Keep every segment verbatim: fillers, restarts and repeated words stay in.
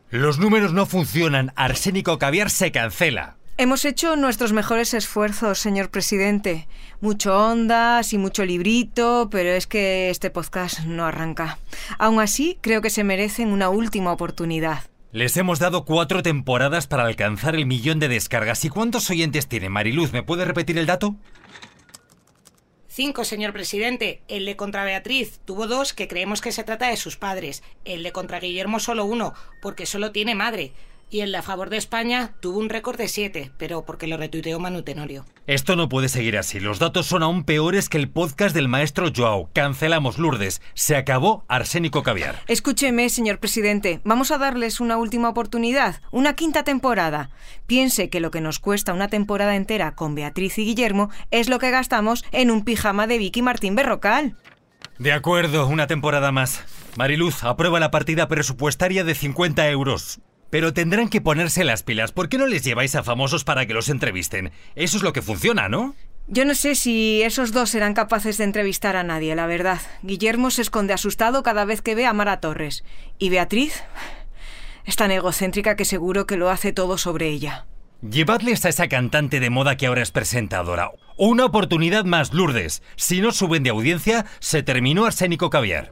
Los números no funcionan. Arsénico Caviar se cancela. Hemos hecho nuestros mejores esfuerzos, señor presidente. Mucho ondas y mucho librito, pero es que este podcast no arranca. Aún así, creo que se merecen una última oportunidad. Les hemos dado cuatro temporadas para alcanzar el millón de descargas. ¿Y cuántos oyentes tiene, Mariluz? ¿Me puede repetir el dato? Cinco, señor presidente. El de contra Beatriz tuvo dos, que creemos que se trata de sus padres. El de contra Guillermo solo uno, porque solo tiene madre. Y el de a favor de España tuvo un récord de siete, pero porque lo retuiteó Manu Tenorio. Esto no puede seguir así. Los datos son aún peores que el podcast del maestro Joao. Cancelamos Lourdes. Se acabó Arsénico Caviar. Escúcheme, señor presidente. Vamos a darles una última oportunidad. Una quinta temporada. Piense que lo que nos cuesta una temporada entera con Beatriz y Guillermo es lo que gastamos en un pijama de Vicky Martín Berrocal. De acuerdo, una temporada más. Mariluz, aprueba la partida presupuestaria de cincuenta euros. Pero tendrán que ponerse las pilas. ¿Por qué no les lleváis a famosos para que los entrevisten? Eso es lo que funciona, ¿no? Yo no sé si esos dos serán capaces de entrevistar a nadie, la verdad. Guillermo se esconde asustado cada vez que ve a Mara Torres. Y Beatriz es tan egocéntrica que seguro que lo hace todo sobre ella. Llevadles a esa cantante de moda que ahora es presentadora. Una oportunidad más, Lourdes. Si no suben de audiencia, se terminó Arsénico Caviar.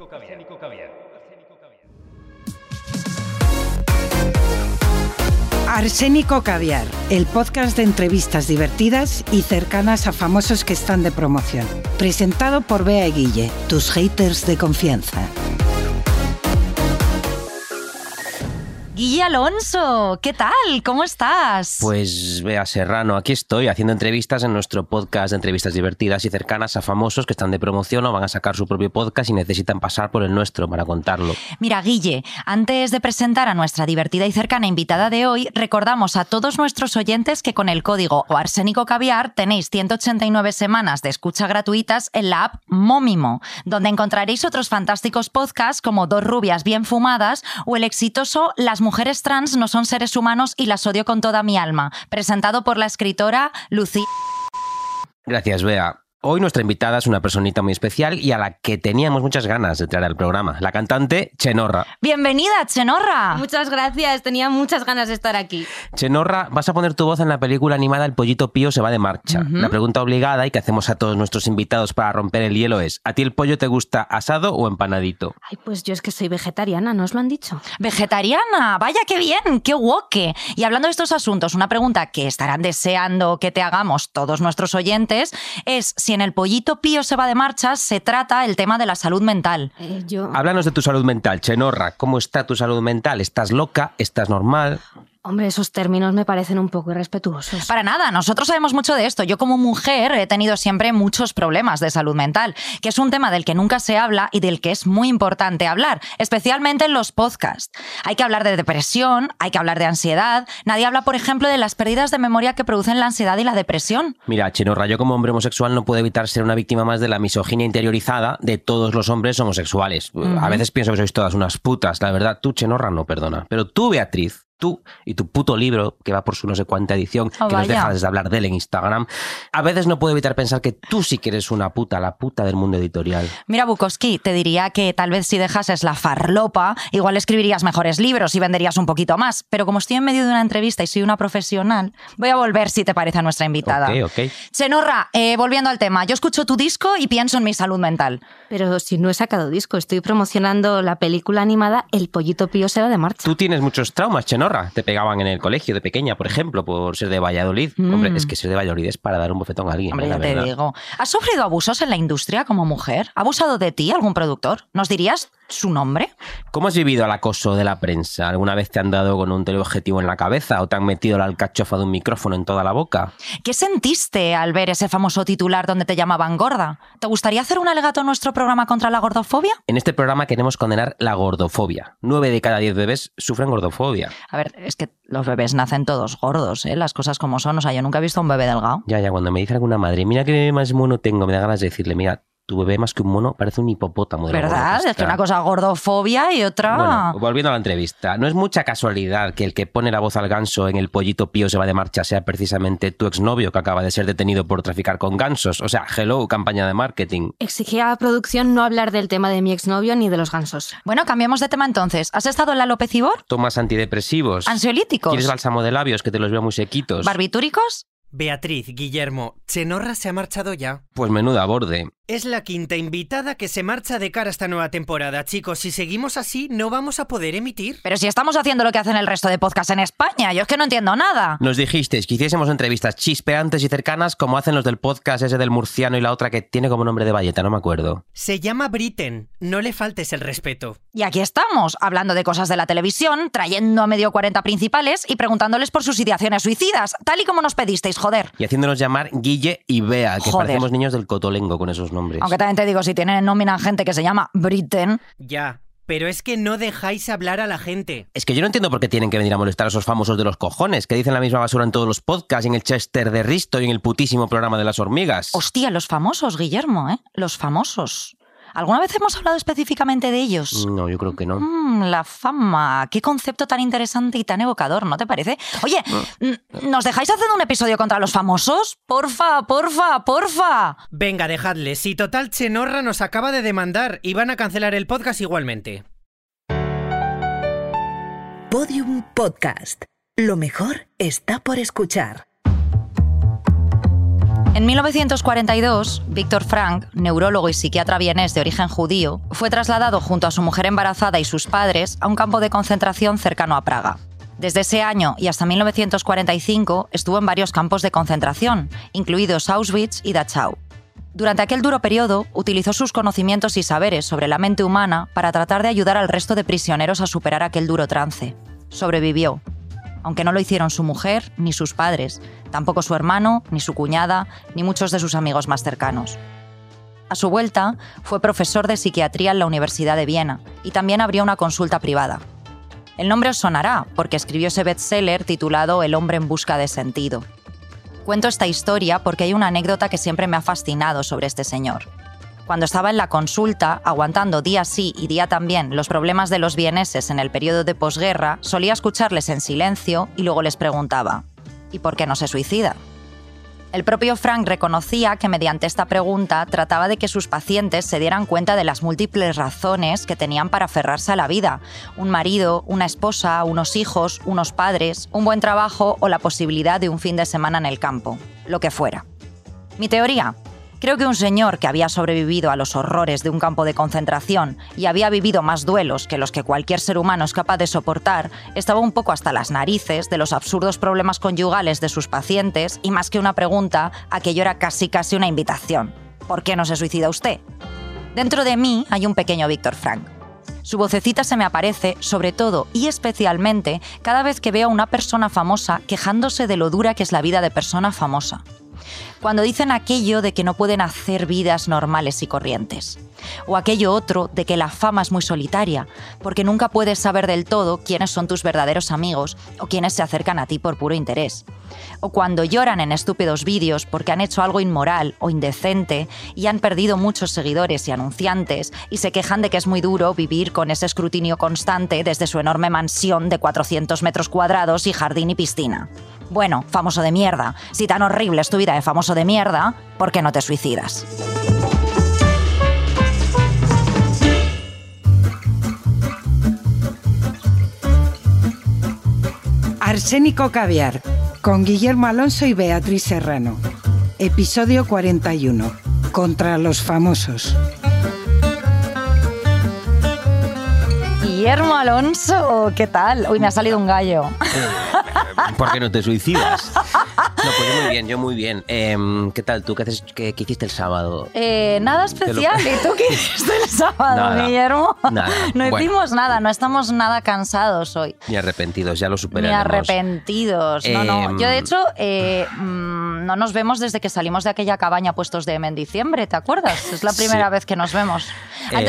Arsénico Caviar, el podcast de entrevistas divertidas y cercanas a famosos que están de promoción. Presentado por Bea y Guille, tus haters de confianza. Guille Alonso, ¿qué tal? ¿Cómo estás? Pues Bea Serrano, aquí estoy haciendo entrevistas en nuestro podcast de entrevistas divertidas y cercanas a famosos que están de promoción o van a sacar su propio podcast y necesitan pasar por el nuestro para contarlo. Mira, Guille, antes de presentar a nuestra divertida y cercana invitada de hoy, recordamos a todos nuestros oyentes que con el código Arsénico Caviar tenéis ciento ochenta y nueve semanas de escucha gratuitas en la app Momimo, donde encontraréis otros fantásticos podcasts como Dos rubias bien fumadas o el exitoso Las mujeres trans no son seres humanos y las odio con toda mi alma, presentado por la escritora Lucía. Gracias, Bea. Hoy nuestra invitada es una personita muy especial y a la que teníamos muchas ganas de traer al programa, la cantante Chenorra. ¡Bienvenida, Chenorra! Muchas gracias, tenía muchas ganas de estar aquí. Chenorra, vas a poner tu voz en la película animada El pollito pío se va de marcha. Uh-huh. La pregunta obligada y que hacemos a todos nuestros invitados para romper el hielo es, ¿a ti el pollo te gusta asado o empanadito? Ay, pues yo es que soy vegetariana, ¿no os lo han dicho? ¿Vegetariana? ¡Vaya, qué bien! ¡Qué woke! Y hablando de estos asuntos, una pregunta que estarán deseando que te hagamos todos nuestros oyentes es si en El pollito pío se va de marcha se trata el tema de la salud mental. Eh, yo... Háblanos de tu salud mental, Chenorra. ¿Cómo está tu salud mental? ¿Estás loca? ¿Estás normal? Hombre, esos términos me parecen un poco irrespetuosos. Para nada, nosotros sabemos mucho de esto. Yo como mujer he tenido siempre muchos problemas de salud mental, que es un tema del que nunca se habla y del que es muy importante hablar, especialmente en los podcasts. Hay que hablar de depresión, hay que hablar de ansiedad. Nadie habla, por ejemplo, de las pérdidas de memoria que producen la ansiedad y la depresión. Mira, Chenorra, yo como hombre homosexual no puedo evitar ser una víctima más de la misoginia interiorizada de todos los hombres homosexuales. Uh-huh. A veces pienso que sois todas unas putas, la verdad. Tú, Chenorra, no, perdona. Pero tú, Beatriz, tú y tu puto libro, que va por su no sé cuánta edición, oh, que vaya. nos dejas de hablar de él en Instagram, a veces no puedo evitar pensar que tú sí que eres una puta, la puta del mundo editorial. Mira, Bukowski, te diría que tal vez si dejases la farlopa, igual escribirías mejores libros y venderías un poquito más, pero como estoy en medio de una entrevista y soy una profesional, voy a volver, si te parece, a nuestra invitada. Ok, ok. Chenorra, eh, volviendo al tema, yo escucho tu disco y pienso en mi salud mental. Pero si no he sacado disco, estoy promocionando la película animada El pollito pío se va de marcha. Tú tienes muchos traumas, Chenorra. Te pegaban en el colegio de pequeña, por ejemplo, por ser de Valladolid. Mm. Hombre, es que ser de Valladolid es para dar un bofetón a alguien. Hombre, ya te verdad. digo. ¿Has sufrido abusos en la industria como mujer? ¿Ha abusado de ti algún productor? ¿Nos dirías su nombre? ¿Cómo has vivido el acoso de la prensa? ¿Alguna vez te han dado con un teleobjetivo en la cabeza o te han metido la alcachofa de un micrófono en toda la boca? ¿Qué sentiste al ver ese famoso titular donde te llamaban gorda? ¿Te gustaría hacer un alegato en nuestro programa contra la gordofobia? En este programa queremos condenar la gordofobia. Nueve de cada diez bebés sufren gordofobia. A ver, es que los bebés nacen todos gordos, ¿eh? Las cosas como son. O sea, yo nunca he visto a un bebé delgado. Ya, ya, cuando me dice alguna madre, mira qué bebé más mono tengo, me da ganas de decirle, mira, Tu bebé más que un mono parece un hipopótamo. De ¿Verdad? Es que una cosa gordofobia y otra... Bueno, volviendo a la entrevista, no es mucha casualidad que el que pone la voz al ganso en El pollito pío se va de marcha sea precisamente tu exnovio que acaba de ser detenido por traficar con gansos. O sea, hello, campaña de marketing. Exigía a producción no hablar del tema de mi exnovio ni de los gansos. Bueno, cambiemos de tema entonces. ¿Has estado en la López Ibor? ¿Tomas antidepresivos? ¿Ansiolíticos? ¿Quieres bálsamo de labios que te los veo muy sequitos? ¿Barbitúricos? Beatriz, Guillermo, Chenorra se ha marchado ya. Pues menuda borde. Es la quinta invitada que se marcha de cara a esta nueva temporada. Chicos, si seguimos así, no vamos a poder emitir. Pero si estamos haciendo lo que hacen el resto de podcasts en España, yo es que no entiendo nada. Nos dijisteis que hiciésemos entrevistas chispeantes y cercanas como hacen los del podcast ese del murciano y la otra que tiene como nombre de valleta, no me acuerdo. Se llama Britten, no le faltes el respeto. Y aquí estamos, hablando de cosas de la televisión, trayendo a medio cuarenta principales y preguntándoles por sus ideaciones suicidas, tal y como nos pedisteis, joder. Y haciéndonos llamar Guille y Bea, que Joder. parecemos niños del Cotolengo con esos nombres. Aunque también te digo, si tienen nómina gente que se llama Britten... Ya, pero es que no dejáis hablar a la gente. Es que yo no entiendo por qué tienen que venir a molestar a esos famosos de los cojones, que dicen la misma basura en todos los podcasts, y en el Chester de Risto y en el putísimo programa de las hormigas. Hostia, los famosos, Guillermo, ¿eh? Los famosos. ¿Alguna vez hemos hablado específicamente de ellos? No, yo creo que no. Mm, la fama. Qué concepto tan interesante y tan evocador, ¿no te parece? Oye, ¿nos dejáis haciendo un episodio contra los famosos? Porfa, porfa, porfa. Venga, dejadle. Si total Chenorra nos acaba de demandar y van a cancelar el podcast igualmente. Podium Podcast. Lo mejor está por escuchar. En mil novecientos cuarenta y dos, Víctor Frank, neurólogo y psiquiatra vienés de origen judío, fue trasladado junto a su mujer embarazada y sus padres a un campo de concentración cercano a Praga. Desde ese año y hasta mil novecientos cuarenta y cinco estuvo en varios campos de concentración, incluidos Auschwitz y Dachau. Durante aquel duro periodo, utilizó sus conocimientos y saberes sobre la mente humana para tratar de ayudar al resto de prisioneros a superar aquel duro trance. Sobrevivió, aunque no lo hicieron su mujer ni sus padres, tampoco su hermano, ni su cuñada, ni muchos de sus amigos más cercanos. A su vuelta, fue profesor de psiquiatría en la Universidad de Viena y también abrió una consulta privada. El nombre os sonará, porque escribió ese bestseller titulado El hombre en busca de sentido. Cuento esta historia porque hay una anécdota que siempre me ha fascinado sobre este señor. Cuando estaba en la consulta, aguantando día sí y día también los problemas de los vieneses en el periodo de posguerra, solía escucharles en silencio y luego les preguntaba: ¿y por qué no se suicida? El propio Frank reconocía que mediante esta pregunta trataba de que sus pacientes se dieran cuenta de las múltiples razones que tenían para aferrarse a la vida: un marido, una esposa, unos hijos, unos padres, un buen trabajo o la posibilidad de un fin de semana en el campo, lo que fuera. Mi teoría: creo que un señor que había sobrevivido a los horrores de un campo de concentración y había vivido más duelos que los que cualquier ser humano es capaz de soportar, estaba un poco hasta las narices de los absurdos problemas conyugales de sus pacientes y, más que una pregunta, aquello era casi casi una invitación. ¿Por qué no se suicida usted? Dentro de mí hay un pequeño Víctor Frank. Su vocecita se me aparece, sobre todo y especialmente, cada vez que veo a una persona famosa quejándose de lo dura que es la vida de persona famosa. Cuando dicen aquello de que no pueden hacer vidas normales y corrientes. O aquello otro de que la fama es muy solitaria, porque nunca puedes saber del todo quiénes son tus verdaderos amigos o quiénes se acercan a ti por puro interés. O cuando lloran en estúpidos vídeos porque han hecho algo inmoral o indecente y han perdido muchos seguidores y anunciantes y se quejan de que es muy duro vivir con ese escrutinio constante desde su enorme mansión de cuatrocientos metros cuadrados y jardín y piscina. Bueno, famoso de mierda, si tan horrible es tu vida de famoso de mierda, ¿por qué no te suicidas? Arsénico Caviar, con Guillermo Alonso y Beatriz Serrano. Episodio cuarenta y uno. Contra los famosos. Guillermo Alonso, ¿qué tal? Uy, me ha salido un gallo. ¿Por qué no te suicidas? No, pues yo muy bien, yo muy bien. Eh, ¿Qué tal tú? ¿Qué, haces, qué, qué hiciste el sábado? Eh, nada especial. Lo... ¿Y tú qué hiciste el sábado, nada, Guillermo? Nada. No bueno. hicimos nada, no estamos nada cansados hoy. Ni arrepentidos, ya lo superaremos. Ni arrepentidos. No, eh, no. Yo, de hecho, eh, mmm, no nos vemos desde que salimos de aquella cabaña puestos de M en diciembre, ¿te acuerdas? Es la primera sí. vez que nos vemos. Antes... Eh,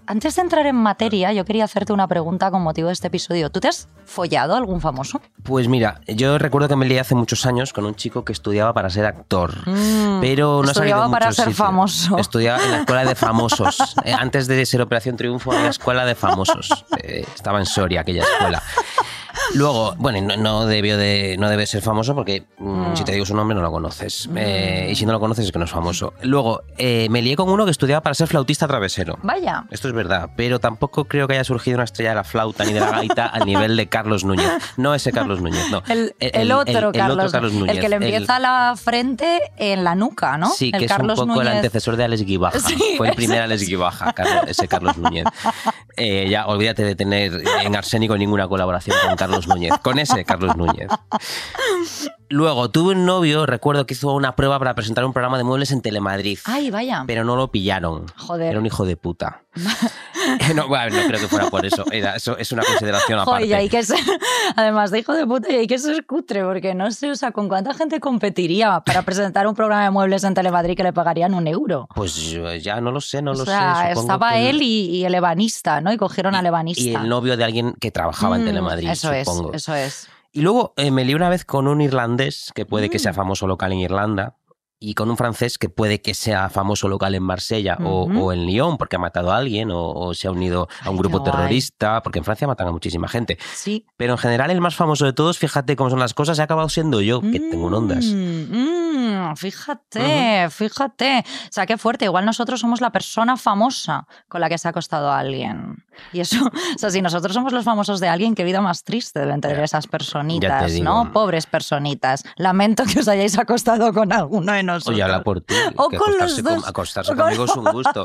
Antes de entrar en materia, yo quería hacerte una pregunta con motivo de este episodio. ¿Tú te has follado a algún famoso? Pues mira, yo recuerdo que me lié hace muchos años con un chico que estudiaba para ser actor, Mm, pero no ha salido estudiaba en para muchos ser sitios. famoso. Estudiaba en la escuela de famosos. Eh, antes de ser Operación Triunfo, en la escuela de famosos. Eh, estaba en Soria, aquella escuela. Luego, bueno, no, no debió de, no debe ser famoso porque mm, si te digo su nombre no lo conoces. Eh, y si no lo conoces es que no es famoso. Luego, eh, me lié con uno que estudiaba para ser flautista travesero. Vaya. Esto es verdad, pero tampoco creo que haya surgido una estrella de la flauta ni de la gaita al nivel de Carlos Núñez. No ese Carlos Núñez, no. El, el, el, otro, el, Carlos, el otro Carlos Núñez. El que le empieza el, la frente en la nuca, ¿no? Sí, el que Carlos es un poco Núñez. el antecesor de Alex Guibaja. Sí, Fue el ese primer es. Alex Guibaja, Carlos, ese Carlos Núñez. Eh, ya, olvídate de tener en Arsénico ninguna colaboración con Carlos Núñez. Con ese Carlos Núñez. Luego, tuve un novio, recuerdo que hizo una prueba para presentar un programa de muebles en Telemadrid. Ay, vaya. Pero no lo pillaron. Joder. Era un hijo de puta. No, bueno, no creo que fuera por eso. Era, eso es una consideración aparte. Joder, y hay que ser, además de hijo de puta, y hay que ser cutre, porque no sé, o sea, ¿con cuánta gente competiría para presentar un programa de muebles en Telemadrid que le pagarían un euro? Pues yo ya no lo sé, no o lo sea, sé. Supongo estaba que... él y, y el ebanista, ¿no? Y cogieron al ebanista. Y el novio de alguien que trabajaba Mm, en Telemadrid, eso supongo. es, eso es. Y luego eh, me lié una vez con un irlandés que puede Mm. que sea famoso local en Irlanda y con un francés que puede que sea famoso local en Marsella o, Ujú. o en Lyon porque ha matado a alguien o, o se ha unido a un Ay, grupo qué guay. terrorista, porque en Francia matan a muchísima gente. Sí. Pero en general el más famoso de todos, fíjate cómo son las cosas, he acabado siendo yo, que tengo un Ondas. Mm, mm, fíjate, uh-huh. fíjate. O sea, qué fuerte. Igual nosotros somos la persona famosa con la que se ha acostado a alguien. Y eso, o sea, si nosotros somos los famosos de alguien, qué vida más triste deben tener esas personitas, ¿no? Pobres personitas. Lamento que os hayáis acostado con alguno de nosotros. Oye, habla por ti. O que con acostarse los dos. Con, acostarse O con- conmigo es un gusto.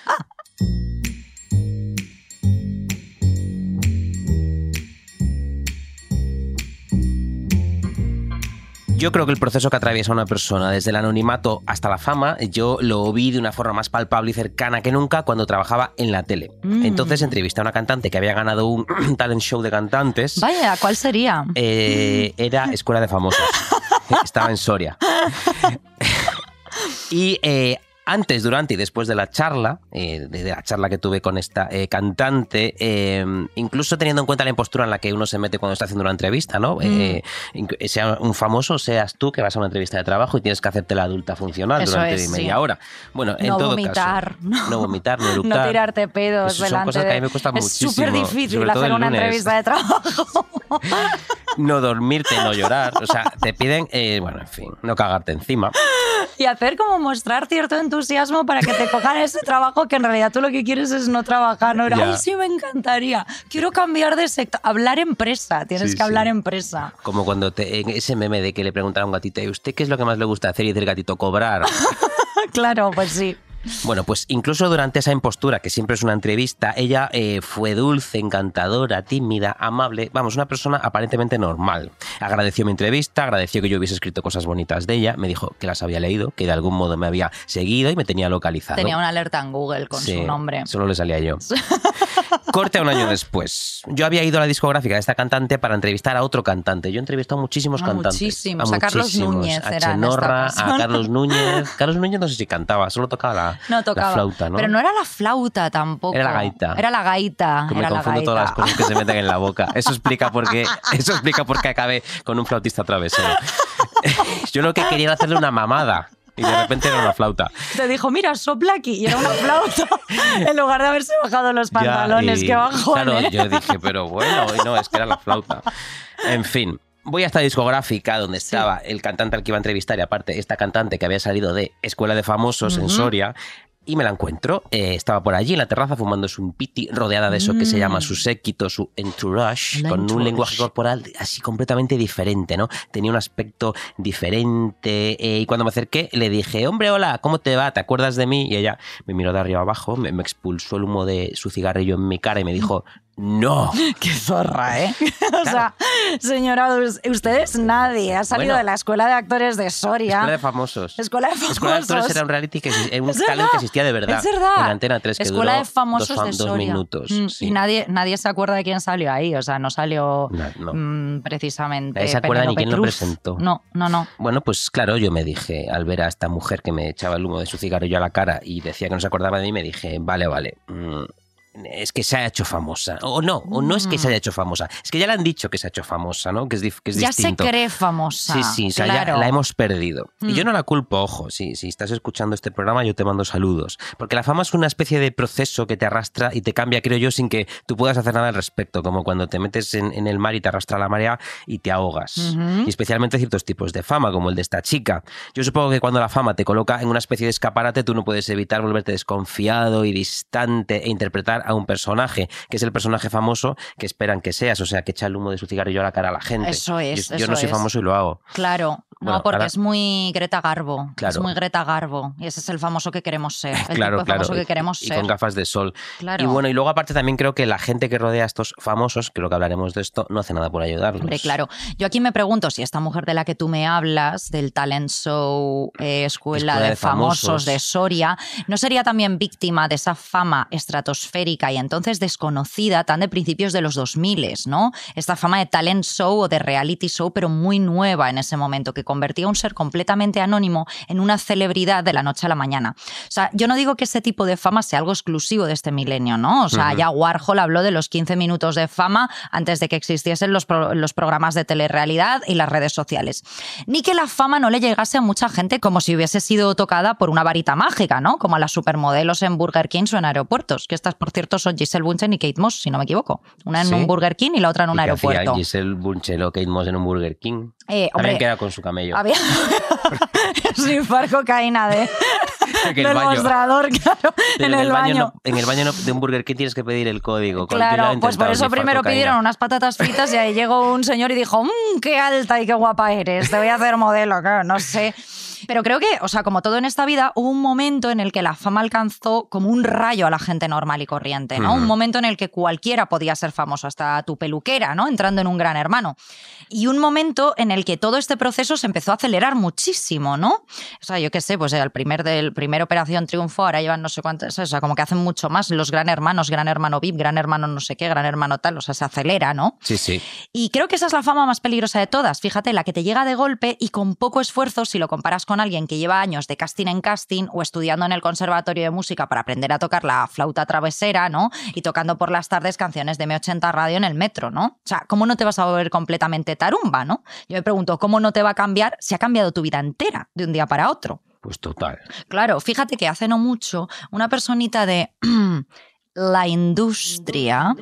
Yo creo que el proceso que atraviesa una persona desde el anonimato hasta la fama, yo lo vi de una forma más palpable y cercana que nunca cuando trabajaba en la tele. Mm. Entonces entrevisté a una cantante que había ganado un talent show de cantantes. Vaya, ¿cuál sería? Eh, era Escuela de Famosos. Estaba en Soria. Y eh, antes, durante y después de la charla, eh, de la charla que tuve con esta eh, cantante, eh, incluso teniendo en cuenta la impostura en la que uno se mete cuando está haciendo una entrevista, ¿no? Mm. Eh, sea un famoso, seas tú que vas a una entrevista de trabajo y tienes que hacerte la adulta funcional Eso durante es, media sí. hora. Bueno, en no todo vomitar, caso. No, no vomitar, no eructar. No tirarte pedos Eso delante son cosas que a mí me de- cuestan es muchísimo. Es súper difícil sobre todo hacer el una lunes. entrevista de trabajo. No dormirte, no llorar. O sea, te piden, eh, bueno, en fin, no cagarte encima. Y hacer como mostrar cierto entusiasmo para que te cojan ese trabajo que en realidad tú lo que quieres es no trabajar. No era, Ya. ay, sí, me encantaría. Quiero cambiar de sector. Hablar empresa. Tienes Sí, que hablar sí. empresa. Como cuando te, en ese meme de que le preguntaron a un gatito, ¿y usted qué es lo que más le gusta hacer? Y dice el gatito, cobrar. Claro, pues sí. Bueno, pues incluso durante esa impostura, que siempre es una entrevista, ella eh, fue dulce, encantadora, tímida, amable, vamos, una persona aparentemente normal. Agradeció mi entrevista, agradeció que yo hubiese escrito cosas bonitas de ella, me dijo que las había leído, que de algún modo me había seguido y me tenía localizado. Tenía una alerta en Google con Sí, su nombre. Solo le salía yo. Corte a un año después. Yo había ido a la discográfica de esta cantante para entrevistar a otro cantante. Yo he entrevistado a muchísimos A cantantes. muchísimos. A Carlos muchísimos. Núñez A era en esta Chenorra, ocasión. a Carlos Núñez. Carlos Núñez no sé si cantaba, solo tocaba la, No tocaba. la flauta, ¿no? Pero no era la flauta tampoco. Era la gaita. Era la gaita. Que me era la confundo gaita. todas las cosas que se meten en la boca. Eso explica por qué, eso explica por qué acabé con un flautista travesero. Yo lo que quería era hacerle una mamada. Y de repente era una flauta. Te dijo, mira, sopla aquí. Y era una flauta. En lugar de haberse bajado los pantalones. Ya, y, Qué bajón, Claro, ¿eh? yo dije, pero bueno, y no, es que era la flauta. En fin. Voy a esta discográfica donde estaba el cantante al que iba a entrevistar y aparte esta cantante que había salido de Escuela de Famosos Ujú. en Soria y me la encuentro. Eh, estaba por allí en la terraza fumándose un piti rodeada de eso que se llama su séquito, su entourage, El con entourage. un lenguaje corporal así completamente diferente, ¿no? Tenía un aspecto diferente eh, y cuando me acerqué le dije, hombre, hola, ¿cómo te va? ¿Te acuerdas de mí? Y ella me miró de arriba abajo, me, me expulsó el humo de su cigarrillo en mi cara y me dijo, no. Qué zorra, ¿eh? O sea, señora, usted es nadie. Ha salido Bueno. de la Escuela de Actores de Soria. Escuela de Famosos. Escuela de Famosos. Escuela de Actores era un reality, que exi- un Es talent verdad, que existía de verdad. Es verdad. En Antena tres, que Escuela duró de Famosos dos, fa- de dos Soria. minutos. Mm, sí. Y nadie, nadie se acuerda de quién salió ahí. O sea, no salió No, no. mm, precisamente. Nadie se acuerda ni Penélope quién lo Cruz. presentó. No, no, no. Bueno, pues claro, yo me dije, al ver a esta mujer que me echaba el humo de su cigarrillo a la cara y decía que no se acordaba de mí, me dije, vale, vale, mm, es que se ha hecho famosa. O no, o no es que se haya hecho famosa. Es que ya le han dicho que se ha hecho famosa, ¿no? Que es, dif- que es ya distinto. se cree famosa. Sí, sí, o sea, claro. ya la hemos perdido. Mm. Y yo no la culpo, ojo, si, si estás escuchando este programa yo te mando saludos. Porque la fama es una especie de proceso que te arrastra y te cambia, creo yo, sin que tú puedas hacer nada al respecto. Como cuando te metes en, en el mar y te arrastra la marea y te ahogas. Ujú. Y especialmente ciertos tipos de fama, como el de esta chica. Yo supongo que cuando la fama te coloca en una especie de escaparate, tú no puedes evitar volverte desconfiado y distante e interpretar a un personaje, que es el personaje famoso que esperan que seas, o sea, que echa el humo de su cigarrillo a la cara a la gente. Eso es, Yo, yo eso no soy es. famoso y lo hago. Claro, no, Bueno, porque ahora- es muy Greta Garbo. Claro. Es muy Greta Garbo. Y ese es el famoso que queremos ser. El Claro, tipo de claro. famoso que queremos y, ser. y con gafas de sol. Claro. Y bueno, y luego aparte también creo que la gente que rodea a estos famosos, creo que hablaremos de esto, no hace nada por ayudarlos. Hombre, claro. Yo aquí me pregunto si esta mujer de la que tú me hablas, del talent show eh, Escuela, Escuela de, de famosos. Famosos de Soria, no sería también víctima de esa fama estratosférica y entonces desconocida tan de principios de los dos mil, ¿no? Esta fama de talent show o de reality show, pero muy nueva en ese momento, que convertía a un ser completamente anónimo en una celebridad de la noche a la mañana. O sea, yo no digo que ese tipo de fama sea algo exclusivo de este milenio, ¿no? O sea, Ujú. ya Warhol habló de los quince minutos de fama antes de que existiesen los, pro- los programas de telerrealidad y las redes sociales. Ni que la fama no le llegase a mucha gente como si hubiese sido tocada por una varita mágica, ¿no? Como a las supermodelos en Burger King o en aeropuertos, que estas, por cierto, son Giselle Bunchen y Kate Moss, si no me equivoco. Una en ¿Sí? un Burger King y la otra en un ¿Y qué aeropuerto. hacía Giselle Bunchen o Kate Moss en un Burger King? Eh, hombre, Habrían quedado con su camello. había snifar cocaína de, Que el del baño- mostrador, claro, Pero en el baño. no- en el baño no- de un Burger King tienes que pedir el código. Cualquiera Claro, ha pues por intentado eso snifar primero cocaína. pidieron unas patatas fritas y ahí llegó un señor y dijo, mmm, qué alta y qué guapa eres, te voy a hacer modelo, claro, no sé. Pero creo que, o sea, como todo en esta vida, hubo un momento en el que la fama alcanzó como un rayo a la gente normal y corriente, ¿no? Ujú. Un momento en el que cualquiera podía ser famoso, hasta tu peluquera, ¿no? Entrando en un Gran Hermano. Y un momento en el que todo este proceso se empezó a acelerar muchísimo, ¿no? O sea, yo qué sé, pues el primer del primer Operación Triunfo, ahora llevan no sé cuántas, o sea, como que hacen mucho más los Gran Hermanos, Gran Hermano V I P, Gran Hermano no sé qué, Gran Hermano tal, o sea, se acelera, ¿no? Sí, sí. Y creo que esa es la fama más peligrosa de todas. Fíjate, la que te llega de golpe y con poco esfuerzo si lo comparas con alguien que lleva años de casting en casting o estudiando en el conservatorio de música para aprender a tocar la flauta travesera, ¿no? Y tocando por las tardes canciones de eme ochenta Radio en el metro, ¿no? O sea, ¿cómo no te vas a volver completamente tarumba, ¿no? Yo me pregunto, ¿cómo no te va a cambiar si ha cambiado tu vida entera de un día para otro? Pues total. Claro, fíjate que hace no mucho una personita de la industria,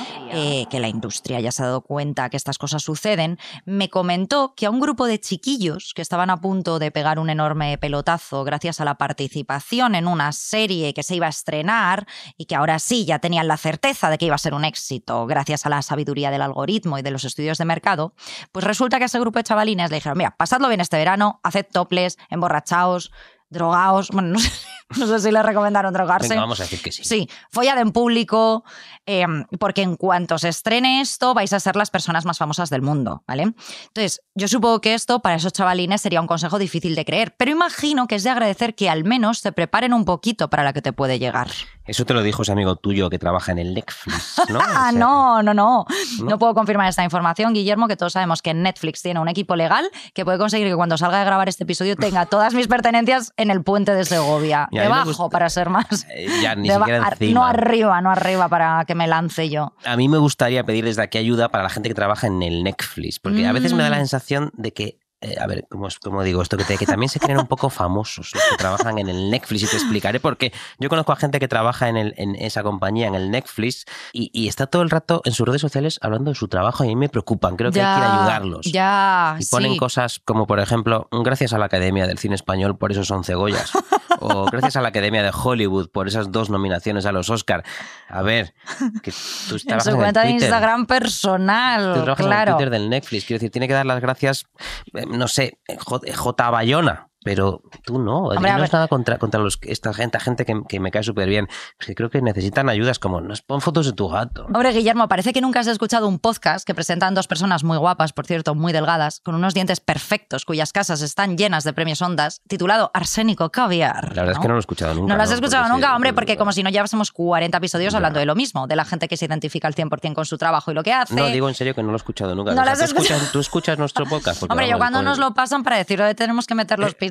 eh, que la industria ya se ha dado cuenta que estas cosas suceden, me comentó que a un grupo de chiquillos que estaban a punto de pegar un enorme pelotazo gracias a la participación en una serie que se iba a estrenar y que ahora sí ya tenían la certeza de que iba a ser un éxito gracias a la sabiduría del algoritmo y de los estudios de mercado, pues resulta que a ese grupo de chavalines le dijeron, mira, pasadlo bien este verano, haced toples, emborrachaos, drogaos, bueno, no sé, no sé si les recomendaron drogarse. Venga, vamos a decir que sí. Sí, follad en público, eh, porque en cuanto se estrene esto vais a ser las personas más famosas del mundo, ¿vale? Entonces, yo supongo que esto para esos chavalines sería un consejo difícil de creer, pero imagino que es de agradecer que al menos se preparen un poquito para la que te puede llegar. Eso te lo dijo ese amigo tuyo que trabaja en el Netflix, ¿no? Ah, O sea, no, no, no, ¿no? no puedo confirmar esta información, Guillermo, que todos sabemos que Netflix tiene un equipo legal que puede conseguir que cuando salga de grabar este episodio tenga todas mis pertenencias en el puente de Segovia, Y a mí me debajo gusta- para ser más. Eh, Ya, ni Deba- siquiera ar- encima. no arriba, no arriba para que me lance yo. A mí me gustaría pedir desde aquí ayuda para la gente que trabaja en el Netflix, porque a veces me da la sensación de que, eh, a ver, ¿cómo, os- cómo digo esto? Que, te- que también se creen un poco famosos los que trabajan en el Netflix, y te explicaré por qué. Yo conozco a gente que trabaja en, el, en esa compañía, en el Netflix, y, y está todo el rato en sus redes sociales hablando de su trabajo, y a mí me preocupan, creo que hay que ir a ayudarlos. Ya, Y ponen sí. cosas como, por ejemplo, gracias a la Academia del Cine Español por esos once Goyas. O gracias a la Academia de Hollywood por esas dos nominaciones a los Oscar. A ver, que tú En trabajas su en el cuenta de Twitter. Instagram personal, Tú trabajas claro. en el Twitter del Netflix. Quiero decir, tiene que dar las gracias, eh, no sé, J. J. Bayona. Pero tú no, Hombre, a no ver. es nada contra, contra los, esta gente, gente que, que me cae súper bien. Es que creo que necesitan ayudas como, nos pon fotos de tu gato. Hombre, Guillermo, parece que nunca has escuchado un podcast que presentan dos personas muy guapas, por cierto, muy delgadas, con unos dientes perfectos, cuyas casas están llenas de premios Ondas, titulado Arsénico Caviar. La verdad es que no lo he escuchado nunca. No lo has ¿no? escuchado Porque nunca, sí, hombre, porque- porque como si no llevásemos cuarenta episodios Ya. hablando de lo mismo, de la gente que se identifica al cien por ciento con su trabajo y lo que hace. No, digo en serio que no lo he escuchado nunca. No O sea, lo has ¿tú, escuchado? escuchas, tú escuchas nuestro podcast. Porque, Hombre, yo vamos, cuando con- nos lo pasan para decir dónde tenemos que meter los, pi-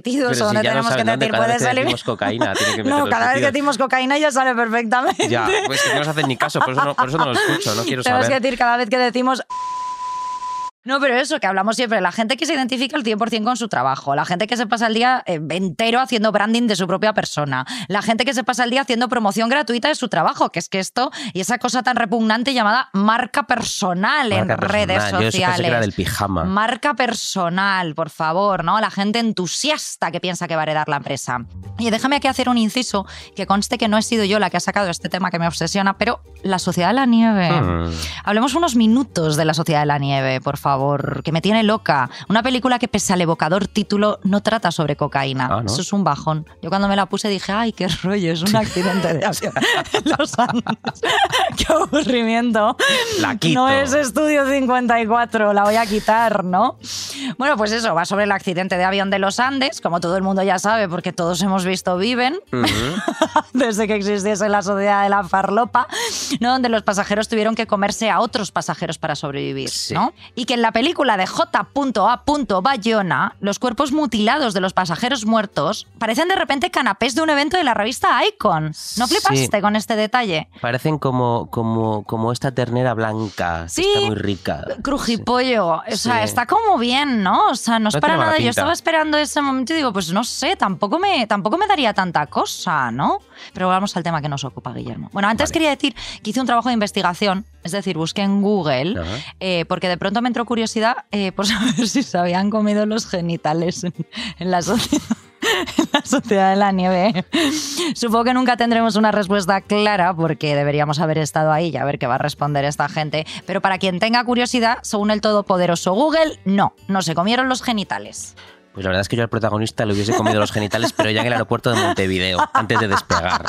permitidos Pero o si donde ya tenemos no que saben dónde, decir cada puede vez que salir. decimos cocaína, tiene que meter No, los cada vez que sitios. decimos cocaína ya sale perfectamente. Ya, pues que no nos hacen ni caso, por eso no, por eso no lo escucho, no quiero Tenemos saber. que decir cada vez que decimos... No, pero eso, que hablamos siempre, la gente que se identifica al cien por ciento con su trabajo, la gente que se pasa el día eh, entero haciendo branding de su propia persona, la gente que se pasa el día haciendo promoción gratuita de su trabajo, que es que esto y esa cosa tan repugnante llamada marca personal Marca en personal. redes Yo eso pensé sociales. que era del pijama. Marca personal, por favor, ¿no? La gente entusiasta que piensa que va a heredar la empresa. Y déjame aquí hacer un inciso, que conste que no he sido yo la que ha sacado este tema que me obsesiona, pero la Sociedad de la Nieve. Hmm. Hablemos unos minutos de la Sociedad de la Nieve, por favor, que me tiene loca. Una película que pese al evocador título no trata sobre cocaína. Ah, ¿no? Eso es un bajón. Yo cuando me la puse dije, ay, qué rollo, es un accidente de avión en los Andes. Qué aburrimiento. La quito. No es Estudio cincuenta y cuatro, la voy a quitar, ¿no? Bueno, pues eso, va sobre el accidente de avión de los Andes, como todo el mundo ya sabe, porque todos hemos visto Viven, Uh-huh. desde que existiese la Sociedad de la Farlopa, ¿no? Donde los pasajeros tuvieron que comerse a otros pasajeros para sobrevivir, Sí. ¿no? Y que en la película de J A Bayona, los cuerpos mutilados de los pasajeros muertos parecen de repente canapés de un evento de la revista Icon. ¿No flipaste Sí. con este detalle? Parecen como, como, como esta ternera blanca, que Sí. está muy rica. Crujipollo, o sea, Sí. está como bien, ¿no? O sea, no es No para tiene mala nada. Yo pinta. estaba esperando ese momento y digo, pues no sé, tampoco me, tampoco me daría tanta cosa, ¿no? Pero vamos al tema que nos ocupa, Guillermo. Bueno, antes Vale. quería decir que hice un trabajo de investigación, es decir, busqué en Google, Ajá. eh, porque de pronto me entró curiosidad eh, por saber si se habían comido los genitales en, en la sociedad. En la Sociedad de la Nieve. Supongo que nunca tendremos una respuesta clara porque deberíamos haber estado ahí y a ver qué va a responder esta gente. Pero para quien tenga curiosidad, según el todopoderoso Google, no, no se comieron los genitales. Pues la verdad es que yo al protagonista le hubiese comido los genitales, pero ya en el aeropuerto de Montevideo, antes de despegar.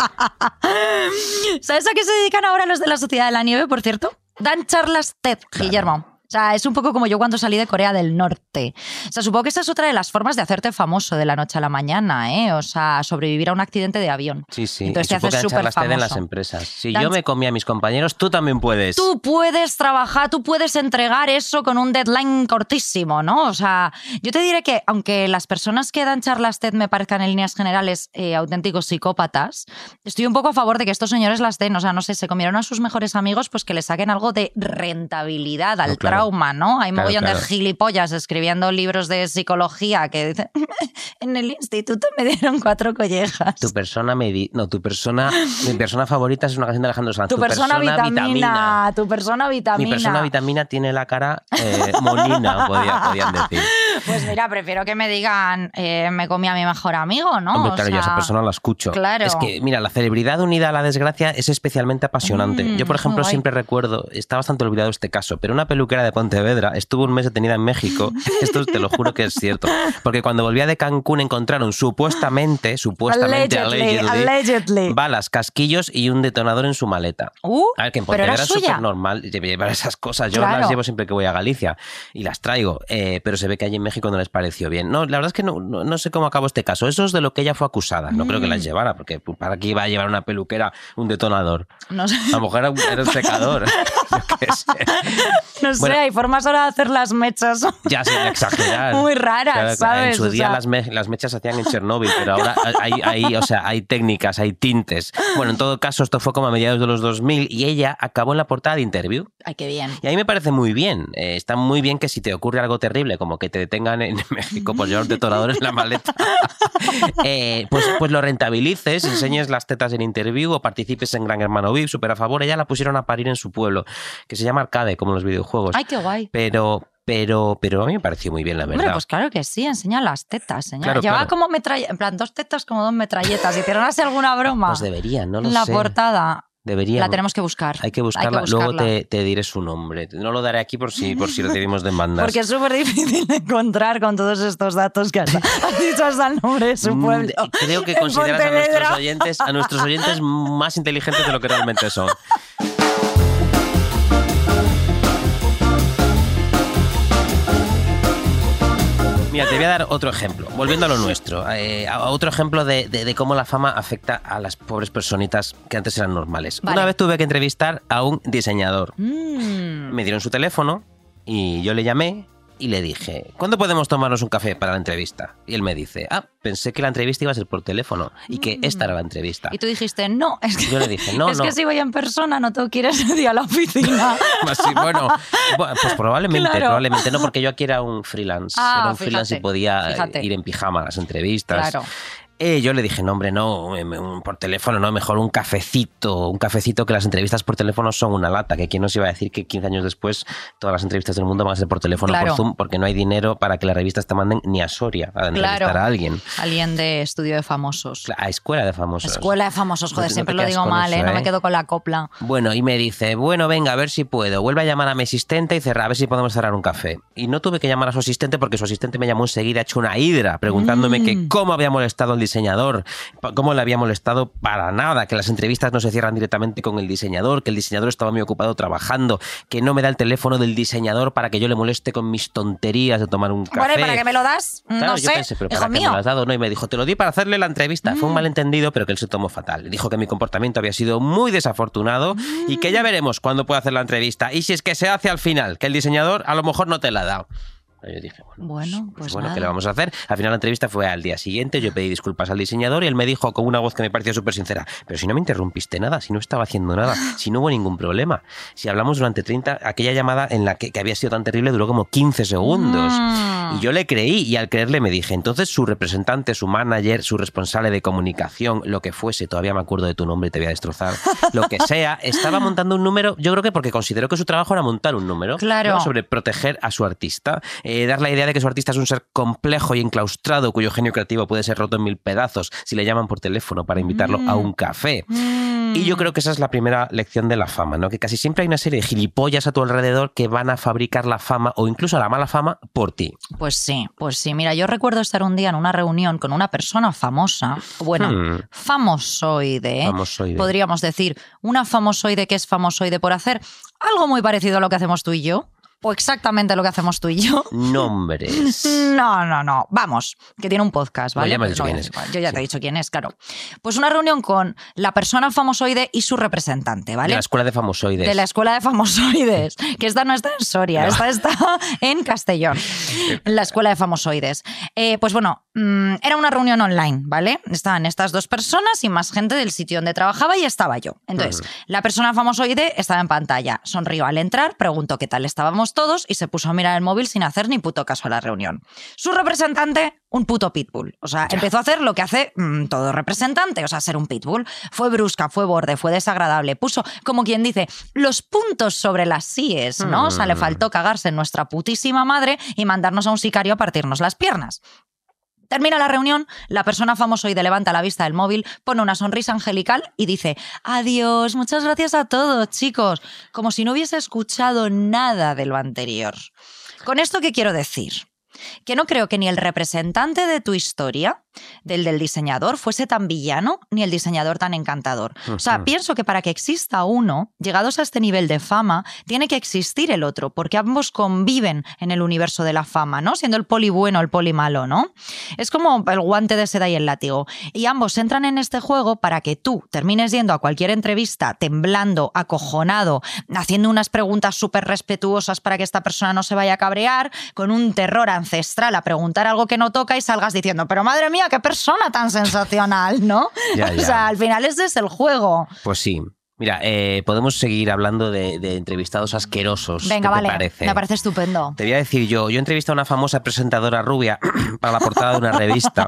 ¿Sabes a qué se dedican ahora los de la Sociedad de la Nieve, por cierto? Dan charlas TED, Guillermo. O sea, es un poco como yo cuando salí de Corea del Norte. O sea, supongo que esa es otra de las formas de hacerte famoso de la noche a la mañana, ¿eh? O sea, sobrevivir a un accidente de avión. Sí, sí. Entonces y te supongo haces que dan súper charlas TED en las famoso. empresas. Si Dan- yo me comí a mis compañeros, tú también puedes. Tú puedes trabajar, tú puedes entregar eso con un deadline cortísimo, ¿no? O sea, yo te diré que aunque las personas que dan charlas TED me parezcan en líneas generales eh, auténticos psicópatas, estoy un poco a favor de que estos señores las den. O sea, no sé, se comieron a sus mejores amigos, pues que le saquen algo de rentabilidad al No, claro. trauma, ¿no? Hay Claro, mogollón claro. de gilipollas escribiendo libros de psicología que dicen, en el instituto me dieron cuatro collejas. Tu persona me di- no, tu persona, mi persona favorita es una canción de Alejandro Sanz. Tu persona, vitamina, tu persona vitamina. Mi persona vitamina tiene la cara eh, monina, podía- podían decir. Pues mira, prefiero que me digan, eh, me comí a mi mejor amigo, ¿no? Hombre, O claro, yo a esa sea, persona la escucho. Claro. Es que, mira, la celebridad unida a la desgracia es especialmente apasionante. Mm, yo, por ejemplo, muy guay. siempre recuerdo, está bastante olvidado este caso, pero una peluquera de Pontevedra estuvo un mes detenida en México. Esto te lo juro que es cierto. Porque cuando volvía de Cancún encontraron supuestamente, supuestamente, Allegedly, allegedly, allegedly. balas, casquillos y un detonador en su maleta. Uh, A ver, que en pero era Pontevedra es suya. súper normal llevar esas cosas. Yo Claro. las llevo siempre que voy a Galicia y las traigo, eh, pero se ve que allí en México no les pareció bien. No, la verdad es que no, no, no sé cómo acabó este caso. Eso es de lo que ella fue acusada. No creo que Mm. las llevara, porque ¿para qué iba a llevar una peluquera un detonador? No sé, A lo mejor era un, era un secador. Yo qué sé. no sé, Bueno. hay formas ahora de hacer las mechas Ya sin exagerar. muy raras, Claro, ¿sabes? En su O día sea, las, me- las mechas se hacían en Chernóbil, pero ahora hay, hay, o sea, hay técnicas, hay tintes. Bueno, en todo caso, esto fue como a mediados de los dos mil y ella acabó en la portada de Interview. Ay, qué bien. Y a mí me parece muy bien. Eh, está muy bien que si te ocurre algo terrible, como que te detengan en México por llevar detonadores en la maleta, eh, pues, pues lo rentabilices, enseñes las tetas en Interview o participes en Gran Hermano V I P, súper a favor. Ella la pusieron a parir en su pueblo, que se llama Arcade, como los videojuegos. Ay, qué guay. Pero, pero, pero a mí me pareció muy bien, la verdad. Hombre, pues claro que sí, enseña las tetas, señora. Claro, Llevaba claro. como metralla, en plan, dos tetas como dos metralletas. ¿Hicieron así alguna broma? Pues deberían, no lo en la sé. portada. Deberían. La tenemos que buscar. Hay que buscarla. Hay que Luego buscarla. te, te diré su nombre. No lo daré aquí por si, por si recibimos demandas. Porque es súper difícil de encontrar con todos estos datos que has, has dicho hasta el nombre de su Mm, pueblo. Creo que En consideras a nuestros Pontevedra. oyentes, a nuestros oyentes más inteligentes de lo que realmente son. Mira, te voy a dar otro ejemplo, volviendo a lo nuestro, eh, a otro ejemplo de, de- de cómo la fama afecta a las pobres personitas que antes eran normales. Vale. Una vez tuve que entrevistar a un diseñador. Mm. Me dieron su teléfono y yo le llamé y le dije, ¿cuándo podemos tomarnos un café para la entrevista? Y él me dice, ah, pensé que la entrevista iba a ser por teléfono y que esta era la entrevista. Y tú dijiste, no, es que, Yo le dije, no, es no. que si voy en persona no tengo que ir ese día a la oficina. Sí, bueno, pues probablemente, Claro. probablemente no, porque yo aquí era un freelance. Ah, era un fíjate, freelance y podía fíjate. ir en pijama a las entrevistas. Claro. Eh, yo le dije, no, hombre, no, eh, un- por teléfono, no, mejor un cafecito, un cafecito, que las entrevistas por teléfono son una lata, que quién nos iba a decir que quince años después todas las entrevistas del mundo van a ser por teléfono, Claro. por Zoom, porque no hay dinero para que las revistas te manden ni a Soria a entrevistar Claro. a alguien. Alguien de estudio de famosos. A escuela de famosos. Escuela de famosos, joder, No te- no siempre te lo quedas digo con mal, eso, ¿eh? No ¿eh? me quedo con la copla. Bueno, y me dice, bueno, venga, a ver si puedo. Vuelve a llamar a mi asistente y cerrar, a ver si podemos cerrar un café. Y no tuve que llamar a su asistente porque su asistente me llamó enseguida hecho una hidra, preguntándome Mm. que cómo había molestado al diseñador, pa- cómo le había molestado para nada, que las entrevistas no se cierran directamente con el diseñador, que el diseñador estaba muy ocupado trabajando, que no me da el teléfono del diseñador para que yo le moleste con mis tonterías de tomar un café. Bueno, ¿y para qué me lo das? Claro, no yo sé, pensé, pero hijo ¿para qué me mío. lo has dado? No, y me dijo, te lo di para hacerle la entrevista. Fue un malentendido, pero que él se tomó fatal. Dijo que mi comportamiento había sido muy desafortunado y que ya veremos cuándo puedo hacer la entrevista. Y si es que se hace al final, que el diseñador a lo mejor no te la ha dado. Yo dije, bueno, Bueno, pues bueno, nada. ¿qué le vamos a hacer? Al final la entrevista fue al día siguiente, yo pedí disculpas al diseñador y él me dijo con una voz que me pareció súper sincera, pero si no me interrumpiste nada, si no estaba haciendo nada, si no hubo ningún problema, si hablamos durante treinta, aquella llamada en la que, que había sido tan terrible duró como quince segundos. Mm. Y yo le creí y al creerle me dije, entonces su representante, su manager, su responsable de comunicación, lo que fuese, todavía me acuerdo de tu nombre y te voy a destrozar, lo que sea, estaba montando un número, yo creo que porque consideró que su trabajo era montar un número, Claro. ¿no? Sobre proteger a su artista, eh, dar la idea de que su artista es un ser complejo y enclaustrado cuyo genio creativo puede ser roto en mil pedazos si le llaman por teléfono para invitarlo a un café. Mm. Y yo creo que esa es la primera lección de la fama, ¿no? Que casi siempre hay una serie de gilipollas a tu alrededor que van a fabricar la fama o incluso la mala fama por ti. Pues sí, pues sí. Mira, yo recuerdo estar un día en una reunión con una persona famosa, bueno, Hmm. famosoide, ¿eh? Famosoide. Podríamos decir, una famosoide que es famosoide por hacer algo muy parecido a lo que hacemos tú y yo, o exactamente lo que hacemos tú y yo. Nombres. No, no, no. Vamos, que tiene un podcast, ¿vale? No, ya me has Pues dicho no quién voy a es. decir cuál. Yo ya Sí. te he dicho quién es, claro. Pues una reunión con la persona famosoide y su representante, ¿vale? De la escuela de famosoides. De la escuela de famosoides, que esta no está en Soria, No. esta está en Castellón, en la escuela de famosoides. Eh, pues bueno, mmm, era una reunión online, ¿vale? Estaban estas dos personas y más gente del sitio donde trabajaba y estaba yo. Entonces, Ujú. la persona famosoide estaba en pantalla, sonrió al entrar, preguntó qué tal estábamos todos y se puso a mirar el móvil sin hacer ni puto caso a la reunión. Su representante, un puto pitbull. O sea, empezó a hacer lo que hace mm, todo representante, o sea, ser un pitbull. Fue brusca, fue borde, fue desagradable. Puso, como quien dice, los puntos sobre las síes, ¿no? O sea, le Mm. faltó cagarse en nuestra putísima madre y mandarnos a un sicario a partirnos las piernas. Termina la reunión, la persona famosoide levanta la vista del móvil, pone una sonrisa angelical y dice, adiós, muchas gracias a todos, chicos, como si no hubiese escuchado nada de lo anterior. ¿Con esto qué quiero decir? Que no creo que ni el representante de tu historia, del del diseñador, fuese tan villano, ni el diseñador tan encantador. O sea, Ujú. pienso que para que exista uno, llegados a este nivel de fama, tiene que existir el otro, porque ambos conviven en el universo de la fama, ¿no? Siendo el poli bueno, el poli malo, ¿no? Es como el guante de seda y el látigo. Y ambos entran en este juego para que tú termines yendo a cualquier entrevista temblando, acojonado, haciendo unas preguntas súper respetuosas para que esta persona no se vaya a cabrear, con un terror ancestral a preguntar algo que no toca y salgas diciendo, pero madre mía, qué persona tan sensacional, ¿no? Ya, O ya. sea, al final ese es el juego. Pues sí. Mira, eh, podemos seguir hablando de, de entrevistados asquerosos. Venga, ¿Qué vale, te parece? me parece estupendo. Te voy a decir yo, yo entrevisté a una famosa presentadora rubia para la portada de una revista.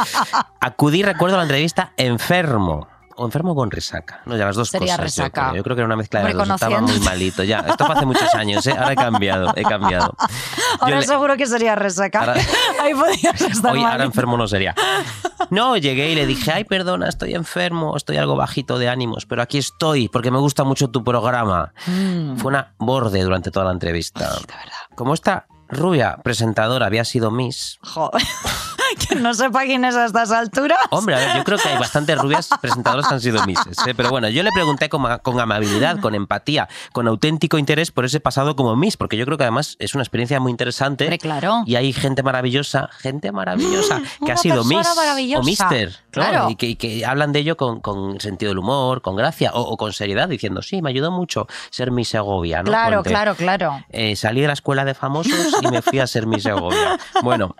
Acudí, recuerdo, a la entrevista enfermo. O enfermo con resaca. No, ya las dos Sería cosas. yo resaca. creo. Yo creo que era una mezcla de las dos. Estaba Reconociéndote. muy malito. Ya, esto fue hace muchos años, ¿eh? Ahora he cambiado, he cambiado. Ahora Yo le- seguro que sería resaca. Ahora- Ahí podías estar Hoy, ahora malito. enfermo no sería. No, llegué y le dije, ay, perdona, estoy enfermo, estoy algo bajito de ánimos, pero aquí estoy porque me gusta mucho tu programa. Mm. Fue una borde durante toda la entrevista. De verdad. Como esta rubia presentadora había sido Miss, Joder. Quien no sepa quién es a estas alturas. Hombre, a ver, yo creo que hay bastantes rubias presentadoras que han sido misses, ¿eh? Pero bueno, yo le pregunté con, con amabilidad, con empatía, con auténtico interés por ese pasado como Miss, porque yo creo que además es una experiencia muy interesante. Hombre, claro. Y hay gente maravillosa, gente maravillosa, que ha sido Miss o Mister, ¿no? Claro. Y, que, y que hablan de ello con, con sentido del humor, con gracia o, o con seriedad, diciendo, sí, me ayudó mucho ser Miss Segovia, ¿no? Claro, Cuente. claro, claro. Eh, salí de la escuela de famosos y me fui a ser Miss Segovia. Bueno,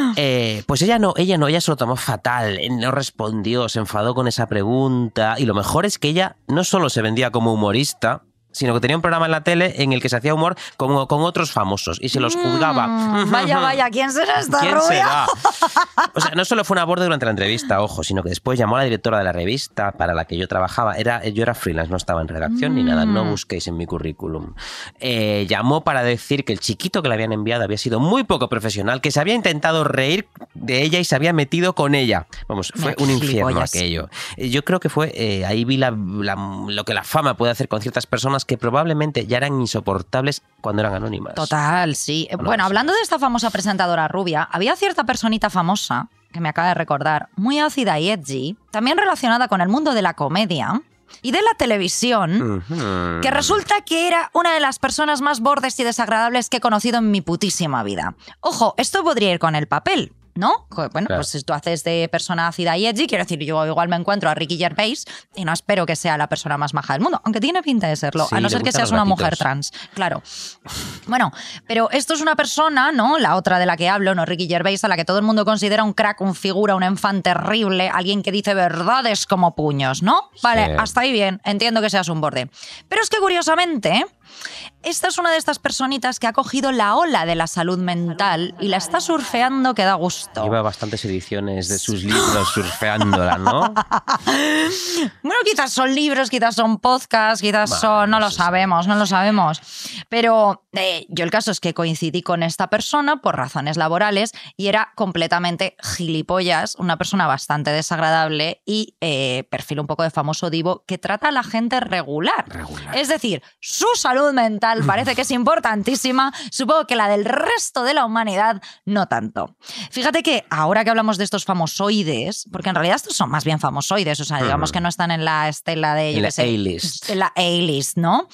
eh, pues ella no, ella no, ella se lo tomó fatal, no respondió, se enfadó con esa pregunta y lo mejor es que ella no solo se vendía como humorista, sino que tenía un programa en la tele en el que se hacía humor con, con otros famosos y se los juzgaba. Mm, vaya, vaya, ¿quién será esta ¿Quién rubia? será? O sea, no solo fue una borde durante la entrevista, ojo, sino que después llamó a la directora de la revista para la que yo trabajaba. Era, yo era freelance, no estaba en redacción mm. ni nada, no busquéis en mi currículum. Eh, llamó para decir que el chiquito que le habían enviado había sido muy poco profesional, que se había intentado reír de ella y se había metido con ella. Vamos, fue un infierno aquello. Yo creo que fue, eh, ahí vi la, la, lo que la fama puede hacer con ciertas personas que probablemente ya eran insoportables cuando eran anónimas. Total, sí. Bueno, bueno, sí. hablando de esta famosa presentadora rubia, había cierta personita famosa, que me acaba de recordar, muy ácida y edgy, también relacionada con el mundo de la comedia y de la televisión, uh-huh. que resulta que era una de las personas más bordes y desagradables que he conocido en mi putísima vida. Ojo, esto podría ir con el papel, ¿no? Bueno, claro. Pues si tú haces de persona ácida y edgy, quiero decir, yo igual me encuentro a Ricky Gervais y no espero que sea la persona más maja del mundo, aunque tiene pinta de serlo, Sí, a no ser que seas una gatitos. mujer trans, claro. Bueno, pero esto es una persona, ¿no? La otra de la que hablo, no Ricky Gervais, a la que todo el mundo considera un crack, un figura, un enfant terrible, alguien que dice verdades como puños, ¿no? Vale, Sí. hasta ahí bien, entiendo que seas un borde. Pero es que curiosamente, esta es una de estas personitas que ha cogido la ola de la salud mental y la está surfeando que da gusto. Lleva bastantes ediciones de sus libros surfeándola, ¿no? Bueno, quizás son libros, quizás son podcasts, quizás Bueno, son... No no lo sé, sabemos, no lo sabemos. Pero eh, yo el caso es que coincidí con esta persona por razones laborales y era completamente gilipollas, una persona bastante desagradable y eh, perfil un poco de famoso divo que trata a la gente regular. Regular. Es decir, su salud mental parece que es importantísima, supongo que la del resto de la humanidad no tanto. Fíjate que ahora que hablamos de estos famosoides, porque en realidad estos son más bien famosoides, o sea, digamos que no están en la estela de... yo En qué la sé, A-list. en la A-list, ¿no?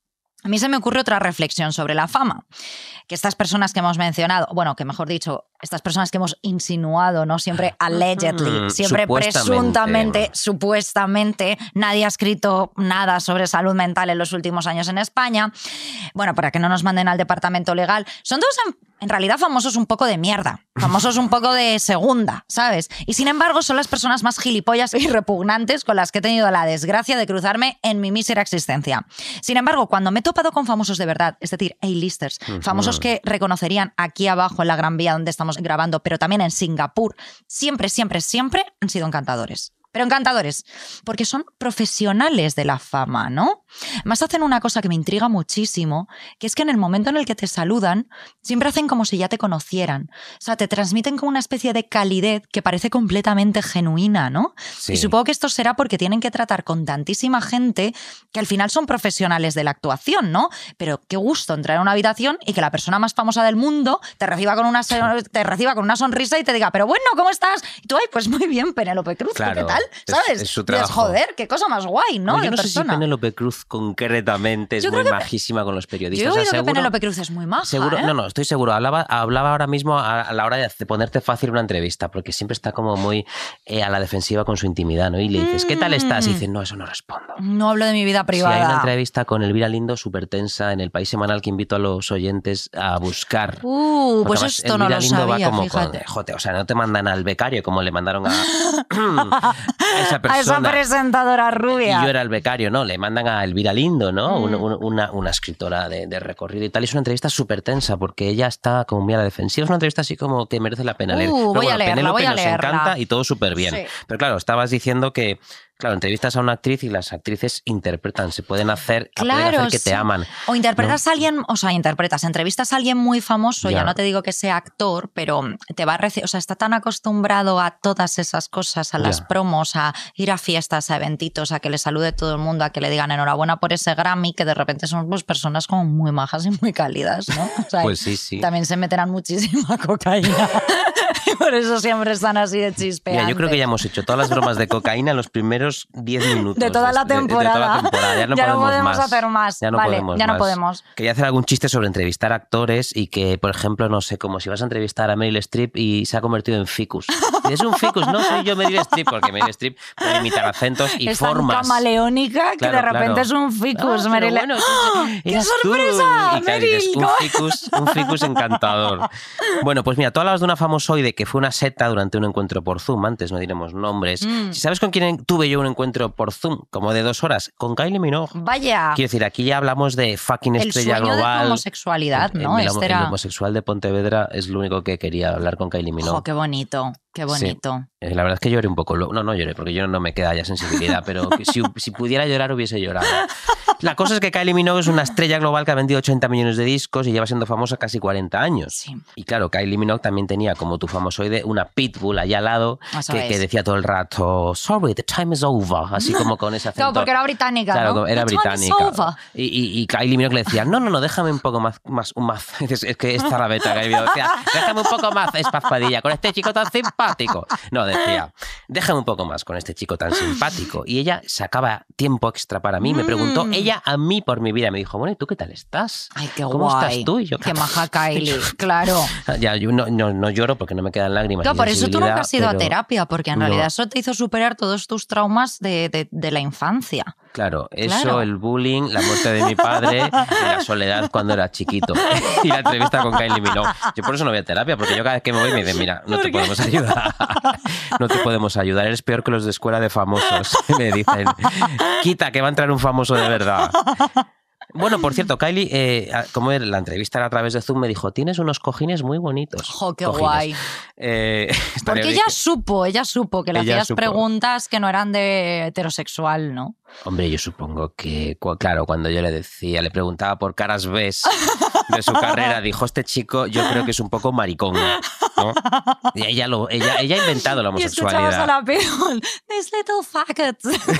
A mí se me ocurre otra reflexión sobre la fama, que estas personas que hemos mencionado, bueno, que mejor dicho, estas personas que hemos insinuado, ¿no? Siempre allegedly, siempre Supuestamente. presuntamente, supuestamente, nadie ha escrito nada sobre salud mental en los últimos años en España. Bueno, para que no nos manden al departamento legal, son todos en, en realidad famosos un poco de mierda, famosos un poco de segunda, ¿sabes? Y sin embargo son las personas más gilipollas y repugnantes con las que he tenido la desgracia de cruzarme en mi mísera existencia. Sin embargo, cuando me he topado con famosos de verdad, es decir, A-listers, uh-huh. famosos que reconocerían aquí abajo en la Gran Vía donde estamos grabando, pero también en Singapur, siempre, siempre, siempre han sido encantadores. Pero encantadores, porque son profesionales de la fama, ¿no? Más hacen una cosa que me intriga muchísimo, que es que en el momento en el que te saludan, siempre hacen como si ya te conocieran. O sea, te transmiten como una especie de calidez que parece completamente genuina, ¿no? Sí. Y supongo que esto será porque tienen que tratar con tantísima gente que al final son profesionales de la actuación, ¿no? Pero qué gusto entrar a una habitación y que la persona más famosa del mundo te reciba con una, te reciba con una sonrisa y te diga, pero bueno, ¿cómo estás? Y tú, ay, pues muy bien, Penélope Cruz, Claro. ¿qué tal? ¿Sabes? Es, es su Y dices, trabajo. joder, qué cosa más guay, ¿no? Yo de no sé persona. si Penélope Cruz concretamente es Yo muy creo que- majísima con los periodistas. Yo he O sea, oído que seguro- Penélope Cruz es muy maja, Seguro, ¿eh? no, no, estoy seguro. Hablaba, hablaba ahora mismo a, a la hora de hacer- ponerte fácil una entrevista, porque siempre está como muy eh, a la defensiva con su intimidad, ¿no? Y le dices, ¿qué tal estás? Y dice, no, eso no respondo. No hablo de mi vida Sí, privada. hay una entrevista con Elvira Lindo súper tensa en el País Semanal que invito a los oyentes a buscar. Uh, Porque pues además esto no Elvira lo Lindo sabía, va como fíjate. con, jote, o sea, no te mandan al becario como le mandaron a, a esa persona. A esa presentadora rubia. Y yo era el becario, ¿no? Le mandan a Elvira Lindo, ¿no? Mm. Un- un- Una, una escritora de, de recorrido y tal. Y es una entrevista súper tensa porque ella está como muy a la defensiva. Es una entrevista así como que merece la pena Uh, leer. Pero voy a bueno, leerla, Penélope voy a nos leerla. encanta y todo súper bien. Sí. Pero claro, estabas diciendo que Claro, entrevistas a una actriz y las actrices interpretan, se pueden hacer, Claro, pueden hacer que sí. te aman. O interpretas ¿no? a alguien, o sea, interpretas, entrevistas a alguien muy famoso, ya, Ya. no te digo que sea actor, pero te va a reci- o sea, está tan acostumbrado a todas esas cosas, a las Ya. promos, a ir a fiestas, a eventitos, a que le salude todo el mundo, a que le digan enhorabuena por ese Grammy, que de repente son pues, personas como muy majas y muy cálidas, ¿no? O sea, Pues sí, sí. también se meterán muchísima cocaína. Y por eso siempre están así de chispeantes. Mira, yo creo que ya hemos hecho todas las bromas de cocaína en los primeros diez minutos. De toda la de- de- de toda la temporada. temporada. Ya no Ya no podemos, podemos más. hacer más. Ya no Vale, podemos ya no más. podemos. Quería hacer algún chiste sobre entrevistar actores y que, por ejemplo, no sé, como si vas a entrevistar a Meryl Streep y se ha convertido en ficus. Y es un ficus, no soy yo Meryl Streep, porque Meryl Streep puede imitar acentos y es tan formas. camaleónica que Claro, de repente claro. es un ficus. Ah, Meryl- pero bueno, ¡Ah! sí, sí, ¡Qué eras tú. sorpresa, Y claro, dices, Meryl! un ficus, un ficus encantador. Bueno, pues mira, tú hablabas de una famosoide que fue una seta durante un encuentro por Zoom, antes no diremos nombres. Mm. Si ¿Sabes con quién tuve yo un encuentro por Zoom? Como de dos horas, con Kylie Minogue. Vaya. Quiero decir, aquí ya hablamos de fucking El estrella sueño global. de la homosexualidad, El- ¿no? El, Este el era... homosexual de Pontevedra es lo único que quería hablar con Kylie Minogue. Jo, qué bonito, qué bonito. Sí. La verdad es que lloré un poco. No, no lloré, porque yo no me queda ya sensibilidad, pero que si, si pudiera llorar hubiese llorado. La cosa es que Kylie Minogue es una estrella global que ha vendido ochenta millones de discos y lleva siendo famosa casi cuarenta años. Sí. Y claro, Kylie Minogue también tenía, como tu famosoide, una pitbull allá al lado Eso que, es. que decía todo el rato, sorry, the time is over, así como con ese acento. Claro, porque era británica, Claro, ¿no? era The time is británica. over. Y, y, y Kylie Minogue le decía, no, no, no, déjame un poco más, más, un más. Es, es que esta la beta Kylie Minogue decía, déjame un poco más espazpadilla con este chico tan simpático. No, decía, déjame un poco más con este chico tan simpático. Y ella sacaba tiempo extra para mí, me preguntó, Mm. ella a mí por mi vida, me dijo, bueno, ¿y tú qué tal estás? Ay, qué ¿Cómo guay. estás tú? Y yo, Qué maja Kylie, claro. Ya, yo no, no, no lloro porque no me quedan lágrimas. Claro, ni por eso tú sensibilidad, nunca has ido a pero- terapia, porque en no. realidad eso te hizo superar todos tus traumas de, de, de la infancia. Claro, eso, Claro. el bullying, la muerte de mi padre y la soledad cuando era chiquito. Y la entrevista con Kylie Minogue. Yo por eso no voy a terapia, porque yo cada vez que me voy me dicen, mira, no te podemos ayudar. No te podemos ayudar, eres peor que los de escuela de famosos. Me dicen, quita, que va a entrar un famoso de verdad. Bueno, por cierto, Kylie, eh, como era la entrevista era a través de Zoom, me dijo, tienes unos cojines muy bonitos. Jo, qué Cojines. guay. Eh, estaría Porque bien ella que- supo, ella supo que le Ella hacías supo. preguntas que no eran de heterosexual, ¿no? Hombre, yo supongo que, cu- claro, cuando yo le decía, le preguntaba por caras Bs de su carrera, dijo, este chico yo creo que es un poco maricón, ¿no? Y ella, lo, ella, ella ha inventado la Y escuchabas a homosexualidad. la people, these little faggots.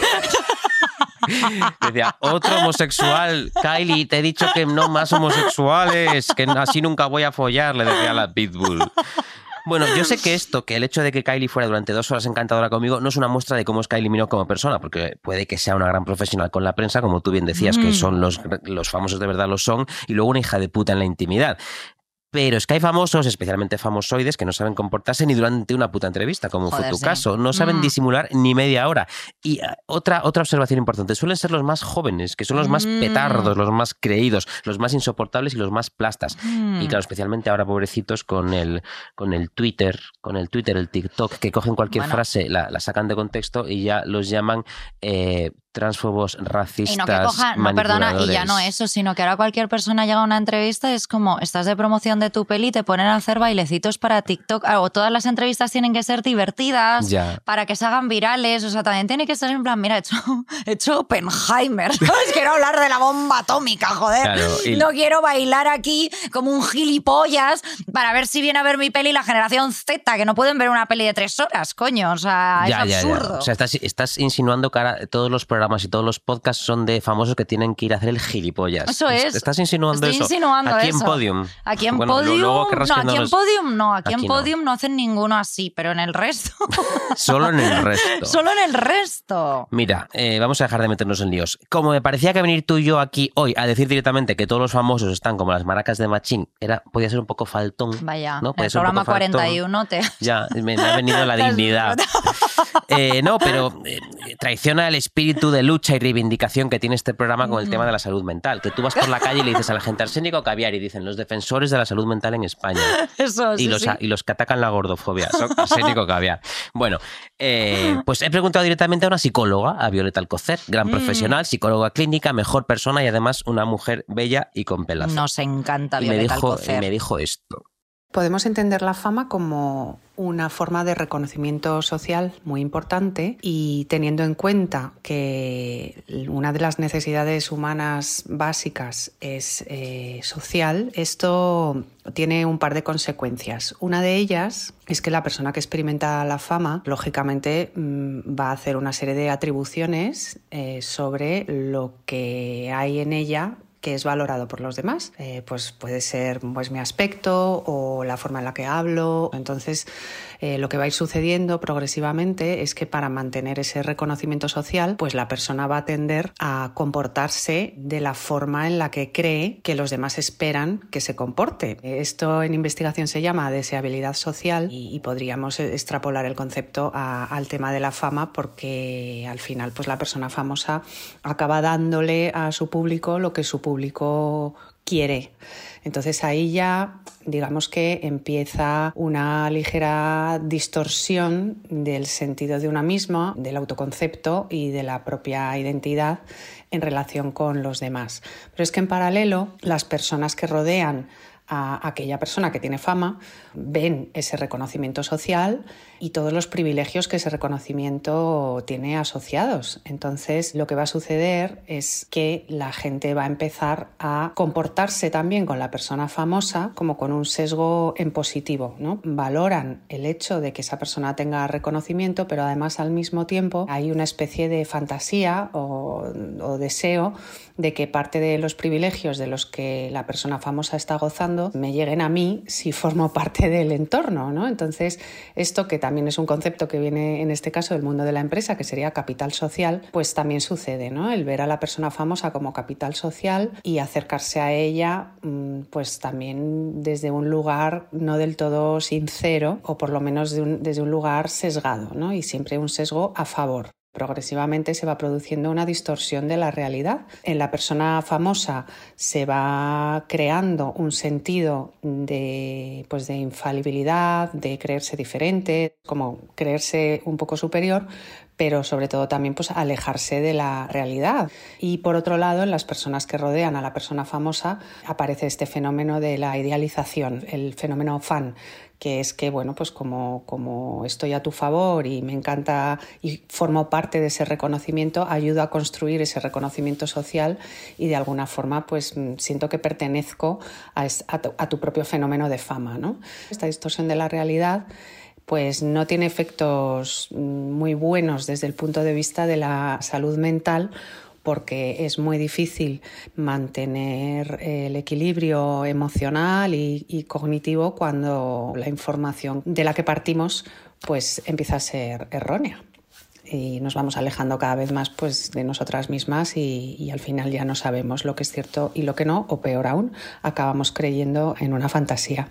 Decía, otro homosexual, Kylie, te he dicho que no más homosexuales, que así nunca voy a follar, le decía a la pitbull. Bueno, yo sé que esto, que el hecho de que Kylie fuera durante dos horas encantadora conmigo, no es una muestra de cómo es Kylie Minogue como persona, porque puede que sea una gran profesional con la prensa, como tú bien decías, Mm. que son los, los famosos de verdad lo son, y luego una hija de puta en la intimidad. Pero es que hay famosos, especialmente famosoides, que no saben comportarse ni durante una puta entrevista, como Joder, fue tu sí. caso. No saben Mm. disimular ni media hora. Y ah, otra, otra observación importante, suelen ser los más jóvenes, que son los más Mm. petardos, los más creídos, los más insoportables y los más plastas. Mm. Y claro, especialmente ahora, pobrecitos, con el, con el Twitter, con el Twitter, el TikTok, que cogen cualquier Bueno. frase, la, la sacan de contexto y ya los llaman eh, transfobos, racistas, Y no que cojan, no, perdona, y ya no manipuladores. eso, sino que ahora cualquier persona llega a una entrevista y es como, estás de promoción de tu peli, te ponen a hacer bailecitos para TikTok, ah, o todas las entrevistas tienen que ser divertidas, Ya. para que se hagan virales, o sea, también tiene que ser en plan, mira, he hecho, he hecho Oppenheimer, ¿sabes? Quiero hablar de la bomba atómica, joder. Claro, y- No quiero bailar aquí como un gilipollas para ver si viene a ver mi peli la generación Z, que no pueden ver una peli de tres horas, coño, o sea, es Ya, ya, ya. absurdo. O sea, estás, estás insinuando que ahora todos los programas y todos los podcasts son de famosos que tienen que ir a hacer el gilipollas. Eso es. Estás insinuando Estoy eso. insinuando aquí eso. en Podium. Aquí en Bueno, lo- Podium, luego querrás no, que aquí no en los- Podium no, aquí, Aquí en no. Podium no. hacen ninguno así, pero en el resto, Solo en el resto. solo en el resto. Mira, eh, vamos a dejar de meternos en líos. Como me parecía que venir tú y yo aquí hoy a decir directamente que todos los famosos están como las maracas de Machín, era, podía ser un poco faltón. Vaya, ¿no? en Podía el ser un programa poco faltón. cuarenta y uno te... Ya, me, me ha venido la dignidad. Eh, no, pero eh, traiciona el espíritu de lucha y reivindicación que tiene este programa con el tema de la salud mental. Que tú vas por la calle y le dices a la gente arsénico caviar y dicen los defensores de la salud mental en España. Eso, Y sí, los, sí. y los que atacan la gordofobia. Son arsénico caviar. Bueno, eh, pues he preguntado directamente a una psicóloga, a Violeta Alcocer, gran Mm. profesional, psicóloga clínica, mejor persona y además una mujer bella y con pelazo. Nos encanta y me Violeta dijo, y Alcocer. me dijo esto. Podemos entender la fama como una forma de reconocimiento social muy importante y teniendo en cuenta que una de las necesidades humanas básicas es eh, social, esto tiene un par de consecuencias. Una de ellas es que la persona que experimenta la fama, lógicamente, va a hacer una serie de atribuciones eh, sobre lo que hay en ella que es valorado por los demás. Eh, pues puede ser pues, mi aspecto o la forma en la que hablo. Entonces, eh, lo que va a ir sucediendo progresivamente es que para mantener ese reconocimiento social, pues la persona va a tender a comportarse de la forma en la que cree que los demás esperan que se comporte. Esto en investigación se llama deseabilidad social y, y podríamos extrapolar el concepto a, al tema de la fama porque al final pues la persona famosa acaba dándole a su público lo que su público público quiere. Entonces ahí ya digamos que empieza una ligera distorsión del sentido de una misma, del autoconcepto y de la propia identidad en relación con los demás. Pero es que en paralelo las personas que rodean a aquella persona que tiene fama ven ese reconocimiento social y todos los privilegios que ese reconocimiento tiene asociados. Entonces lo que va a suceder es que la gente va a empezar a comportarse también con la persona famosa como con un sesgo en positivo, ¿no? Valoran el hecho de que esa persona tenga reconocimiento, pero además al mismo tiempo hay una especie de fantasía o, o deseo de que parte de los privilegios de los que la persona famosa está gozando me lleguen a mí si formo parte del entorno, ¿no? Entonces, esto que también es un concepto que viene en este caso del mundo de la empresa, que sería capital social, pues también sucede, ¿no? El ver a la persona famosa como capital social y acercarse a ella, pues también desde un lugar no del todo sincero o por lo menos de un, desde un lugar sesgado, ¿no? Y siempre un sesgo a favor. Progresivamente se va produciendo una distorsión de la realidad. En la persona famosa se va creando un sentido de, pues de infalibilidad, de creerse diferente, como creerse un poco superior, pero sobre todo también pues alejarse de la realidad. Y por otro lado, en las personas que rodean a la persona famosa aparece este fenómeno de la idealización, el fenómeno fan, que es que, bueno, pues como, como estoy a tu favor y me encanta y formo parte de ese reconocimiento, ayudo a construir ese reconocimiento social y de alguna forma pues siento que pertenezco a, a, tu, a tu propio fenómeno de fama, ¿no? Esta distorsión de la realidad pues no tiene efectos muy buenos desde el punto de vista de la salud mental, porque es muy difícil mantener el equilibrio emocional y, y cognitivo cuando la información de la que partimos pues empieza a ser errónea. Y nos vamos alejando cada vez más pues, de nosotras mismas y, y al final ya no sabemos lo que es cierto y lo que no, o peor aún, acabamos creyendo en una fantasía.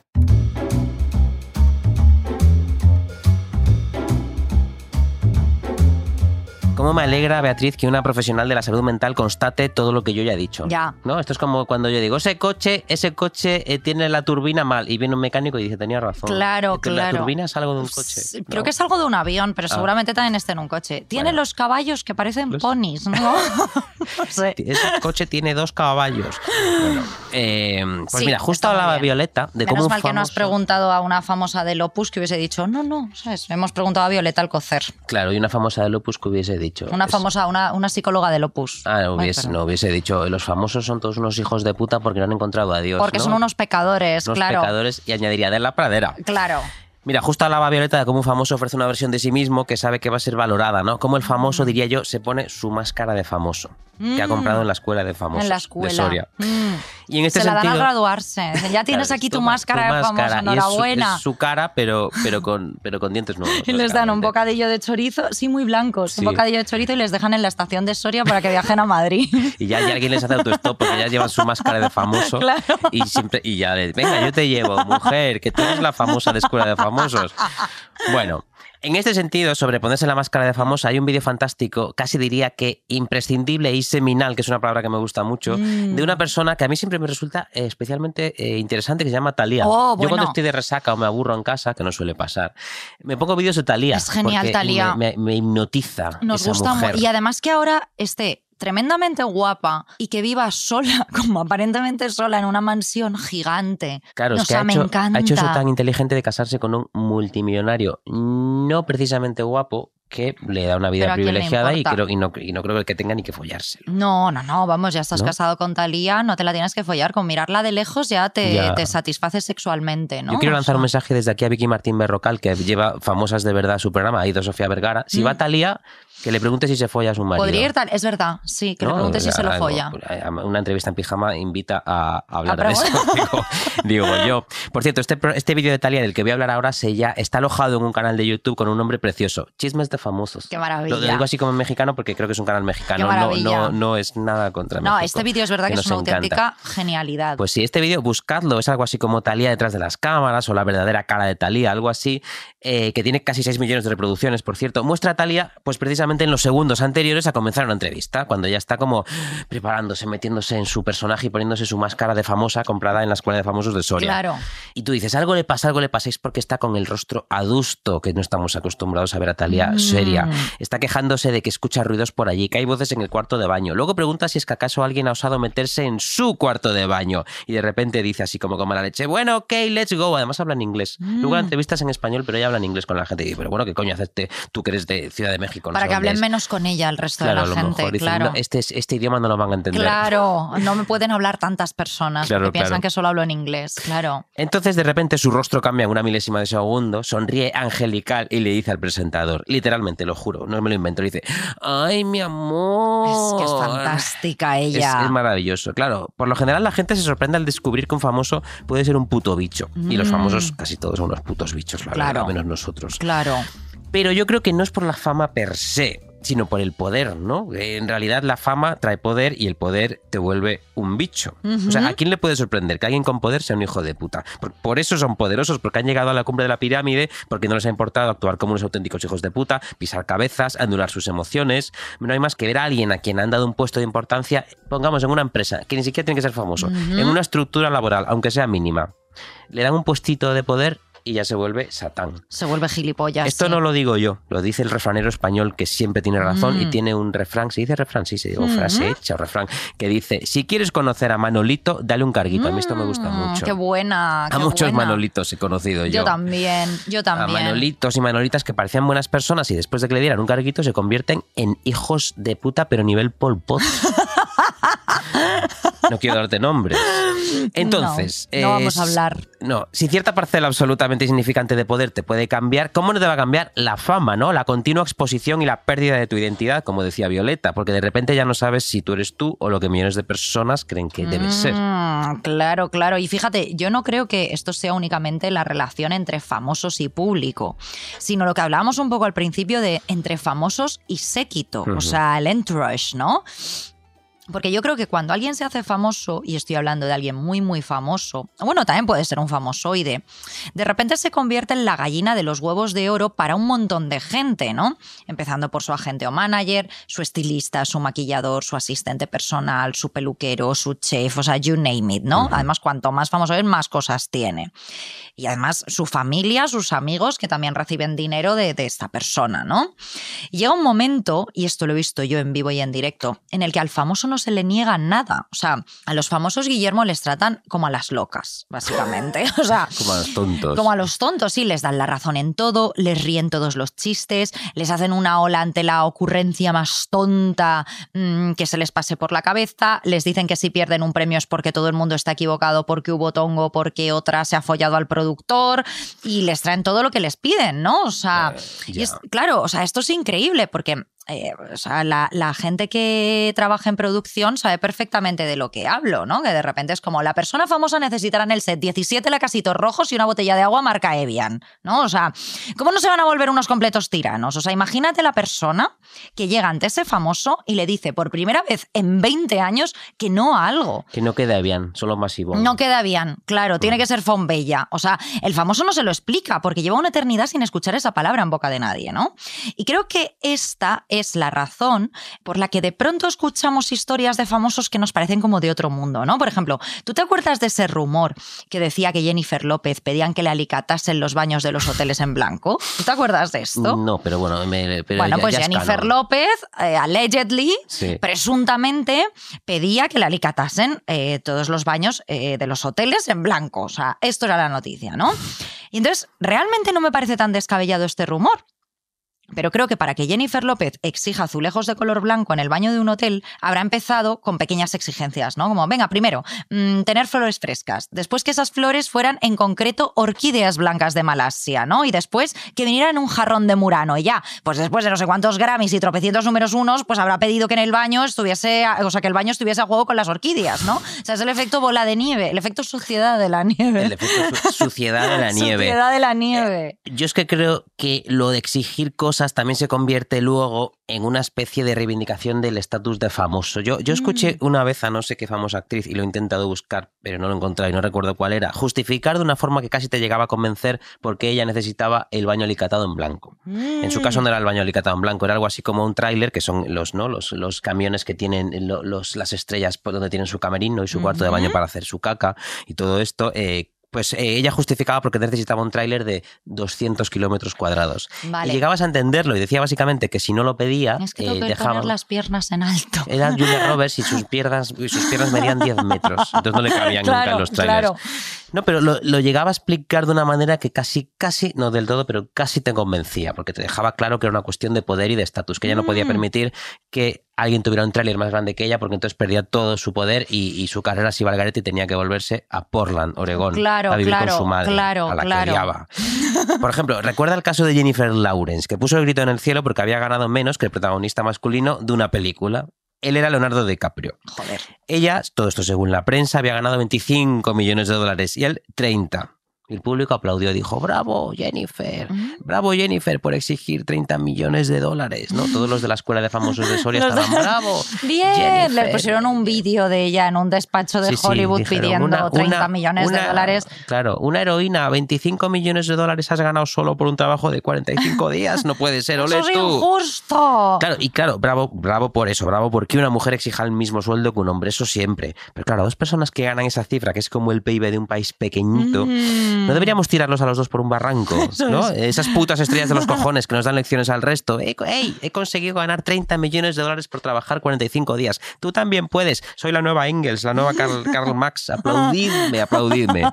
¿Cómo me alegra, Beatriz, que una profesional de la salud mental constate todo lo que yo ya he dicho? Ya. ¿No? Esto es como cuando yo digo, ese coche, ese coche eh, tiene la turbina mal, y viene un mecánico y dice, tenía razón. Claro, que claro. ¿La turbina es algo de un coche? Creo ¿no? que es algo de un avión, pero ah. seguramente también esté en un coche. Tiene bueno. los caballos que parecen los... ponis, ¿no? No sé. Ese coche tiene dos caballos. Bueno, eh, pues sí, mira, justo hablaba Violeta de Menos cómo un mal famoso... que no has preguntado a una famosa del Opus que hubiese dicho, no, no, ¿sabes? Hemos preguntado a Violeta Alcocer. Claro, y una famosa del Opus que hubiese dicho... Una es... famosa, una, una psicóloga del Opus. Ah, no hubiese, no hubiese dicho, los famosos son todos unos hijos de puta porque no han encontrado a Dios. Porque ¿no? son unos pecadores, unos claro. pecadores, y añadiría de la pradera. Claro. Mira, justo hablaba Violeta de cómo un famoso ofrece una versión de sí mismo que sabe que va a ser valorada, ¿no? Como el famoso, diría yo, se pone su máscara de famoso, mm. que ha comprado en la escuela de famosos. En la escuela. De Soria. Mm. Y en este se la sentido, dan al graduarse. Ya tienes claro, aquí tu toma, máscara tu de famoso, máscara, enhorabuena. Y es su, es su cara, pero, pero, con, pero con dientes nuevos. Y les dan un bocadillo de chorizo, sí, muy blancos, sí. un bocadillo de chorizo y les dejan en la estación de Soria para que viajen a Madrid. Y ya, ya alguien les hace autostop porque ya llevan su máscara de famoso. Claro. Y, siempre, y ya les, venga, yo te llevo, mujer, que tú eres la famosa de escuela de famosos. Bueno, en este sentido, sobre ponerse la máscara de famosa, hay un vídeo fantástico, casi diría que imprescindible y seminal, que es una palabra que me gusta mucho, mm. de una persona que a mí siempre me resulta especialmente eh, interesante, que se llama Thalía. Oh, Yo bueno. cuando estoy de resaca o me aburro en casa, que no suele pasar, me pongo vídeos de Thalía. Es genial, porque Thalía. Me, me, me hipnotiza Nos esa gusta mujer. Y además que ahora este... tremendamente guapa y que viva sola, como aparentemente sola, en una mansión gigante. Claro, No, es que o sea, ha me hecho, encanta. ha hecho eso tan inteligente de casarse con un multimillonario no precisamente guapo, que le da una vida Pero ¿a quién le privilegiada y, importa? creo, y, no, y no creo que tenga ni que follárselo. No, no, no, vamos, ya estás ¿No? casado con Thalía, no te la tienes que follar, con mirarla de lejos ya te, Ya. te satisface sexualmente, ¿no? Yo quiero O lanzar sea, un mensaje desde aquí a Vicky Martín Berrocal, que lleva famosas de verdad su programa, ha ido Sofía Vergara. Si Mm. va Thalía, que le pregunte si se folla a su marido. Podría ir tal, es verdad, sí, que le ¿No? pregunte si se lo Algo- folla. Una entrevista en pijama invita a hablar Ah, de eso, digo, digo yo. Por cierto, este, pro- este vídeo de Thalía del que voy a hablar ahora se ya está alojado en un canal de YouTube con un nombre precioso, Chismes de Famosos. Qué maravilla. Lo digo así como en mexicano porque creo que es un canal mexicano, Qué no, maravilla. no, no es nada contra No, México, este vídeo es verdad que, es nos una encanta. auténtica genialidad. Pues sí, este vídeo, buscadlo, es algo así como Thalía detrás de las cámaras o la verdadera cara de Thalía, algo así, eh, que tiene casi seis millones de reproducciones, por cierto. Muestra a Thalía, pues precisamente en los segundos anteriores a comenzar una entrevista, cuando ya está como preparándose, metiéndose en su personaje y poniéndose su máscara de famosa comprada en la Escuela de Famosos de Soria. Claro. Y tú dices, algo le pasa, algo le pasa, es porque está con el rostro adusto, que no estamos acostumbrados a ver a Thalía Mm. seria. Está quejándose de que escucha ruidos por allí, que hay voces en el cuarto de baño. Luego pregunta si es que acaso alguien ha osado meterse en su cuarto de baño. Y de repente dice así como con mala leche, bueno, ok, let's go. Además habla en inglés. Mm. Luego la entrevistas en español, pero ella habla en inglés con la gente. Y dice, pero bueno, ¿qué coño haces tú que eres de Ciudad de México? No Para sé que dónde hablen es. menos con ella el resto Claro, de a la lo gente, mejor dicen, claro. "No, este, este idioma no lo van a entender. Claro, no me pueden hablar tantas personas Claro, porque piensan claro. que solo hablo en inglés, claro. Entonces de repente su rostro cambia en una milésima de segundo, sonríe angelical y le dice al presentador, literalmente, lo juro, no me lo invento, le dice, ¡ay, mi amor! Es que es fantástica Es, ella. es maravilloso. Claro, por lo general la gente se sorprende al descubrir que un famoso puede ser un puto bicho. Y los Mm. famosos casi todos son unos putos bichos, la Claro. verdad, menos nosotros. Claro. Pero yo creo que no es por la fama per se, sino por el poder, ¿no? En realidad la fama trae poder y el poder te vuelve un bicho. Ujú. O sea, ¿a quién le puede sorprender que alguien con poder sea un hijo de puta? Por, por eso son poderosos, porque han llegado a la cumbre de la pirámide, porque no les ha importado actuar como unos auténticos hijos de puta, pisar cabezas, anular sus emociones. No hay más que ver a alguien a quien han dado un puesto de importancia, pongamos en una empresa, que ni siquiera tiene que ser famoso, Ujú. en una estructura laboral, aunque sea mínima. Le dan un puestito de poder y ya se vuelve Satán. Se vuelve gilipollas. Esto sí. no lo digo yo, lo dice el refranero español que siempre tiene razón Mm. y tiene un refrán, ¿se dice refrán? Sí, se digo Mm. frase hecha o refrán, que dice, si quieres conocer a Manolito, dale un carguito. A mí esto me gusta Mm, mucho. Qué buena. A qué muchos buena. Manolitos he conocido yo. Yo también, yo A también. Manolitos y Manolitas que parecían buenas personas y después de que le dieran un carguito se convierten en hijos de puta, pero nivel Pol Pot. No quiero darte nombres. Entonces... No, no vamos es- a hablar. No, si cierta parcela absolutamente insignificante de poder te puede cambiar, ¿cómo no te va a cambiar la fama, ¿no? La continua exposición y la pérdida de tu identidad, como decía Violeta, porque de repente ya no sabes si tú eres tú o lo que millones de personas creen que debes ser. Mm, claro, claro. Y fíjate, yo no creo que esto sea únicamente la relación entre famosos y público, sino lo que hablábamos un poco al principio de entre famosos y séquito, Ujú. o sea, el entourage, ¿no? Porque yo creo que cuando alguien se hace famoso, y estoy hablando de alguien muy, muy famoso, bueno, también puede ser un famosoide, de repente se convierte en la gallina de los huevos de oro para un montón de gente, ¿no? Empezando por su agente o manager, su estilista, su maquillador, su asistente personal, su peluquero, su chef, o sea, you name it, ¿no? Además, cuanto más famoso es, más cosas tiene. Y además, su familia, sus amigos, que también reciben dinero de, de esta persona, ¿no? Y llega un momento, y esto lo he visto yo en vivo y en directo, en el que al famoso no se le niega nada. O sea, a los famosos Guillermo les tratan como a las locas, básicamente. O sea, Como a los tontos. como a los tontos, sí, les dan la razón en todo, les ríen todos los chistes, les hacen una ola ante la ocurrencia más tonta mmm, que se les pase por la cabeza, les dicen que si pierden un premio es porque todo el mundo está equivocado, porque hubo tongo, porque otra se ha follado al productor y les traen todo lo que les piden, ¿no? O sea, Eh, y es, ya. claro, o sea, esto es increíble porque... Eh, o sea, la, la gente que trabaja en producción sabe perfectamente de lo que hablo, ¿no? Que de repente es como la persona famosa necesitará en el set diecisiete lacasitos rojos y una botella de agua marca Evian, ¿no? O sea, ¿cómo no se van a volver unos completos tiranos? O sea, imagínate la persona que llega ante ese famoso y le dice por primera vez en veinte años que no a algo. Que no queda bien, solo masivo. No queda bien, claro, tiene que ser Fonbella. O sea, el famoso no se lo explica porque lleva una eternidad sin escuchar esa palabra en boca de nadie, ¿no? Y creo que esta es la razón por la que de pronto escuchamos historias de famosos que nos parecen como de otro mundo, ¿no? Por ejemplo, ¿tú te acuerdas de ese rumor que decía que Jennifer López pedían que le alicatasen los baños de los hoteles en blanco? ¿Tú te acuerdas de esto? No, pero bueno, me, pero bueno ya, pues ya Jennifer López, eh, allegedly, sí. presuntamente, pedía que le alicatasen eh, todos los baños eh, de los hoteles en blanco. O sea, esto era la noticia, ¿no? Y entonces, realmente no me parece tan descabellado este rumor. Pero creo que para que Jennifer López exija azulejos de color blanco en el baño de un hotel, habrá empezado con pequeñas exigencias, ¿no? Como, venga, primero, mmm, tener flores frescas. Después que esas flores fueran, en concreto, orquídeas blancas de Malasia, ¿no? Y después que vinieran un jarrón de Murano. Y ya, pues después de no sé cuántos Grammys y tropecientos números unos, pues habrá pedido que en el baño estuviese, o sea, que el baño estuviese a juego con las orquídeas, ¿no? O sea, es el efecto bola de nieve, el efecto suciedad de la nieve. El efecto su suciedad de la nieve. Suciedad de la nieve. Eh, yo es que creo que lo de exigir cosas también se convierte luego en una especie de reivindicación del estatus de famoso. Yo, yo escuché mm. una vez a no sé qué famosa actriz, y lo he intentado buscar, pero no lo he encontrado y no recuerdo cuál era, justificar de una forma que casi te llegaba a convencer porque ella necesitaba el baño alicatado en blanco. Mm. En su caso no era el baño alicatado en blanco, era algo así como un tráiler, que son los, ¿no? los, los camiones que tienen los, los, las estrellas donde tienen su camerino y su cuarto mm-hmm. de baño para hacer su caca y todo esto. Eh, Pues eh, ella justificaba porque necesitaba un tráiler de doscientos kilómetros cuadrados. Vale. Y llegabas a entenderlo y decía básicamente que si no lo pedía, es que eh, tengo que dejaba... poner las piernas en alto. Era Julia Roberts y sus piernas, y sus piernas medían diez metros. Entonces no le cabían claro, nunca en los trailers. Claro. No, pero lo, lo llegaba a explicar de una manera que casi, casi, no del todo, pero casi te convencía, porque te dejaba claro que era una cuestión de poder y de estatus, que ella no podía permitir que alguien tuviera un tráiler más grande que ella, porque entonces perdía todo su poder y, y su carrera se iba al garete y tenía que volverse a Portland, Oregón, claro, a vivir claro, con su madre, claro, a la claro. que odiaba. Por ejemplo, recuerda el caso de Jennifer Lawrence, que puso el grito en el cielo porque había ganado menos que el protagonista masculino de una película. Él era Leonardo DiCaprio. Joder. Ella, todo esto según la prensa, había ganado veinticinco millones de dólares y él treinta. El público aplaudió y dijo, bravo Jennifer, uh-huh. bravo Jennifer por exigir treinta millones de dólares, ¿no? Todos los de la escuela de famosos de Soria estaban, bravo Bien, Jennifer. Le pusieron un vídeo de ella en un despacho de sí, Hollywood sí, dijeron, pidiendo una, treinta una, millones una, de dólares. Claro, una heroína, veinticinco millones de dólares has ganado solo por un trabajo de cuarenta y cinco días, no puede ser, ole tú. ¡Eso es injusto! Claro, y claro, bravo, bravo por eso, bravo porque una mujer exija el mismo sueldo que un hombre, eso siempre. Pero claro, dos personas que ganan esa cifra, que es como el P I B de un país pequeñito, mm. no deberíamos tirarlos a los dos por un barranco, ¿no? Esas putas estrellas de los cojones que nos dan lecciones al resto. ¡Ey! He conseguido ganar treinta millones de dólares por trabajar cuarenta y cinco días. Tú también puedes. Soy la nueva Engels, la nueva Karl, Karl Marx. Aplaudidme, aplaudidme.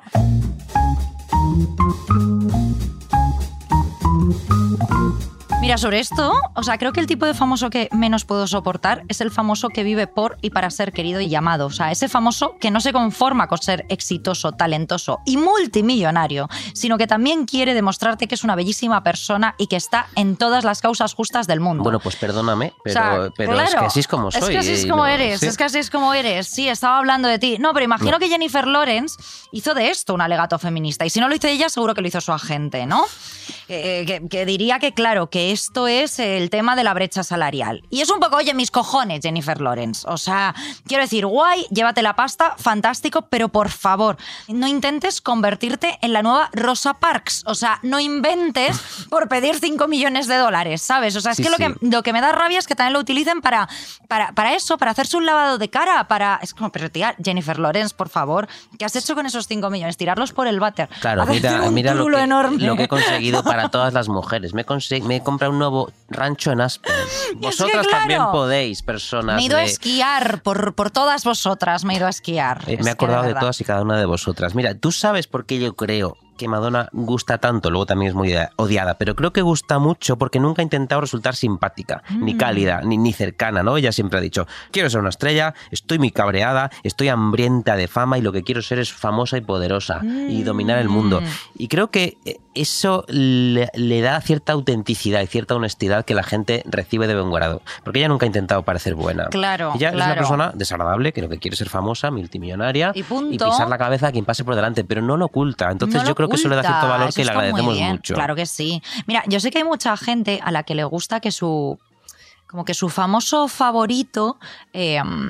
Mira, sobre esto, o sea, creo que el tipo de famoso que menos puedo soportar es el famoso que vive por y para ser querido y llamado. O sea, ese famoso que no se conforma con ser exitoso, talentoso y multimillonario, sino que también quiere demostrarte que es una bellísima persona y que está en todas las causas justas del mundo. Bueno, pues perdóname, pero, o sea, pero claro, es que así es como soy. Es que así es como no, eres, ¿sí? es que así es como eres. Sí, estaba hablando de ti. No, pero imagino no. que Jennifer Lawrence hizo de esto un alegato feminista. Y si no lo hizo ella, seguro que lo hizo su agente, ¿no? Eh, que, que diría que, claro, que esto es el tema de la brecha salarial. Y es un poco, oye, mis cojones, Jennifer Lawrence. O sea, quiero decir, guay, llévate la pasta, fantástico, pero por favor, no intentes convertirte en la nueva Rosa Parks. O sea, no inventes por pedir cinco millones de dólares, ¿sabes? O sea, es sí, que, sí. lo que lo que me da rabia es que también lo utilicen para, para, para eso, para hacerse un lavado de cara, para... Es como, pero tía, Jennifer Lawrence, por favor, ¿qué has hecho con esos cinco millones? Tirarlos por el váter. Claro, mira, mira lo, que, lo que he conseguido para todas las mujeres. Me he, me he comprado un nuevo rancho en Aspen. Vosotras es que, claro, también podéis, personas. Me he ido de... a esquiar por, por todas vosotras, me he ido a esquiar. Eh, me he acordado de, de todas y cada una de vosotras. Mira, ¿tú sabes por qué yo creo que Madonna gusta tanto? Luego también es muy odiada, pero creo que gusta mucho porque nunca ha intentado resultar simpática, mm. ni cálida, ni, ni cercana, ¿no? Ella siempre ha dicho, quiero ser una estrella, estoy muy cabreada, estoy hambrienta de fama y lo que quiero ser es famosa y poderosa mm. y dominar el mundo. Y creo que eso le, le da cierta autenticidad y cierta honestidad que la gente recibe de buen grado, porque ella nunca ha intentado parecer buena. Claro, ella claro. es una persona desagradable, que lo que quiere es ser famosa, multimillonaria y, punto. y pisar la cabeza a quien pase por delante, pero no lo oculta. Entonces no yo creo que eso le da cierto valor eso que le agradecemos mucho. Claro que sí. Mira, yo sé que hay mucha gente a la que le gusta que su... como que su famoso favorito... Eh,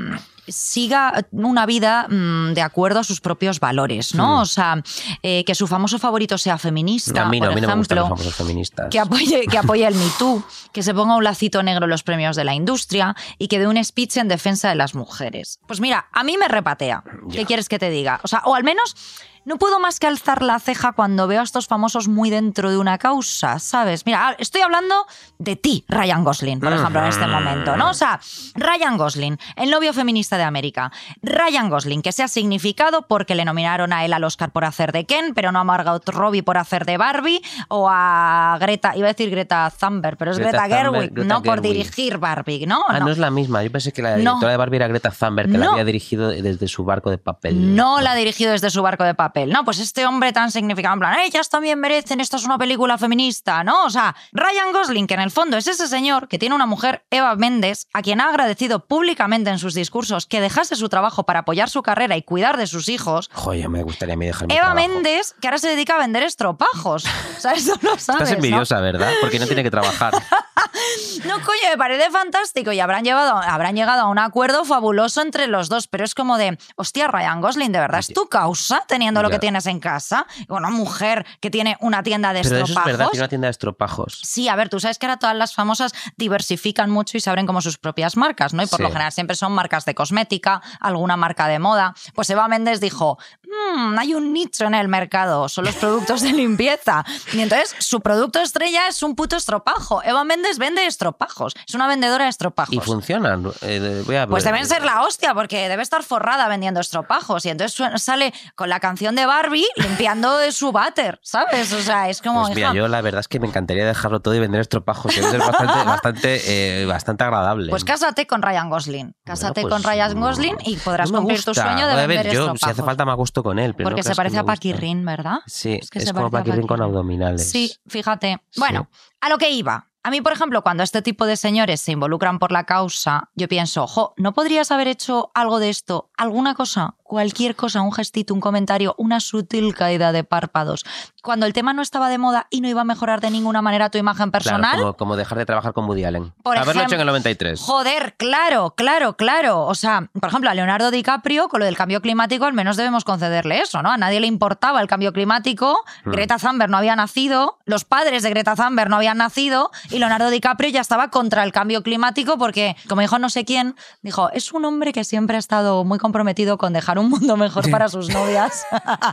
siga una vida mmm, de acuerdo a sus propios valores, ¿no? Mm. O sea, eh, que su famoso favorito sea feminista, a mí no, por a mí no ejemplo, me gustan los famosos feministas. Que apoye, que apoye el Me Too, que se ponga un lacito negro en los premios de la industria y que dé un speech en defensa de las mujeres. Pues mira, a mí me repatea. Ya. ¿Qué quieres que te diga? O sea, o al menos... No puedo más que alzar la ceja cuando veo a estos famosos muy dentro de una causa, ¿sabes? Mira, estoy hablando de ti, Ryan Gosling, por ejemplo, en este momento, ¿no? O sea, Ryan Gosling, el novio feminista de América. Ryan Gosling, que se ha significado porque le nominaron a él al Oscar por hacer de Ken, pero no a Margot Robbie por hacer de Barbie, o a Greta, iba a decir Greta Thunberg, pero es Greta, Greta Gerwig, Greta ¿no? Gerwig. Por dirigir Barbie, ¿no? Ah, no. no es la misma. Yo pensé que la directora no. de Barbie era Greta Thunberg, que no. la había dirigido desde su barco de papel. No, no la ha dirigido desde su barco de papel. No, pues este hombre tan significado, en plan, ellas también merecen, esto es una película feminista, ¿no? O sea, Ryan Gosling, que en el fondo es ese señor que tiene una mujer, Eva Mendes, a quien ha agradecido públicamente en sus discursos que dejase su trabajo para apoyar su carrera y cuidar de sus hijos. Joder, me gustaría a mí dejar mi Eva trabajo. Mendes, que ahora se dedica a vender estropajos. O sea, eso no sabes, Estás envidiosa, ¿no? ¿verdad? Porque no tiene que trabajar. No, coño, me parece fantástico y habrán, llevado, habrán llegado a un acuerdo fabuloso entre los dos, pero es como de, hostia, Ryan Gosling, ¿de verdad es tu causa teniendo ya. Lo que tienes en casa? Una mujer que tiene una tienda de pero estropajos. Pero eso es verdad, tiene una tienda de estropajos. Sí, a ver, tú sabes que ahora todas las famosas diversifican mucho y se abren como sus propias marcas, ¿no? Y por sí. lo general siempre son marcas de cosmética, alguna marca de moda. Pues Eva Mendes dijo, mmm, hay un nicho en el mercado, son los productos de limpieza. Y entonces su producto estrella es un puto estropajo. Eva Mendes vende estropajos, es una vendedora de estropajos. ¿Y funcionan? Eh, voy a... Pues deben ser la hostia, porque debe estar forrada vendiendo estropajos. Y entonces sale con la canción de Barbie limpiando de su váter, ¿sabes? O sea, es como... Pues mira, hija, yo la verdad es que me encantaría dejarlo todo y vender estropajos. Debe ser bastante, bastante, eh, bastante agradable. Pues cásate con Ryan Gosling. Cásate bueno, pues, con Ryan Gosling y podrás no cumplir gusta. tu sueño de a ver, vender yo, estropajos. Si hace falta me acuesto con él. Pero porque no se parece a Paqui Paquirrín, ¿verdad? Sí, es, que es se como Paquirrín con abdominales. Sí, fíjate. Sí. Bueno, a lo que iba. A mí, por ejemplo, cuando este tipo de señores se involucran por la causa, yo pienso, jo, ¿no podrías haber hecho algo de esto? ¿Alguna cosa? Cualquier cosa, un gestito, un comentario, una sutil caída de párpados. Cuando el tema no estaba de moda y no iba a mejorar de ninguna manera tu imagen personal. Claro, como, como dejar de trabajar con Woody Allen. Por Haberlo ejemplo, hecho en el noventa y tres. Joder, claro, claro, claro. O sea, por ejemplo, a Leonardo DiCaprio, con lo del cambio climático, al menos debemos concederle eso, ¿no? A nadie le importaba el cambio climático, hmm. Greta Thunberg no había nacido, los padres de Greta Thunberg no habían nacido y Leonardo DiCaprio ya estaba contra el cambio climático porque, como dijo no sé quién, dijo, es un hombre que siempre ha estado muy comprometido con dejar un mundo mejor para sus novias.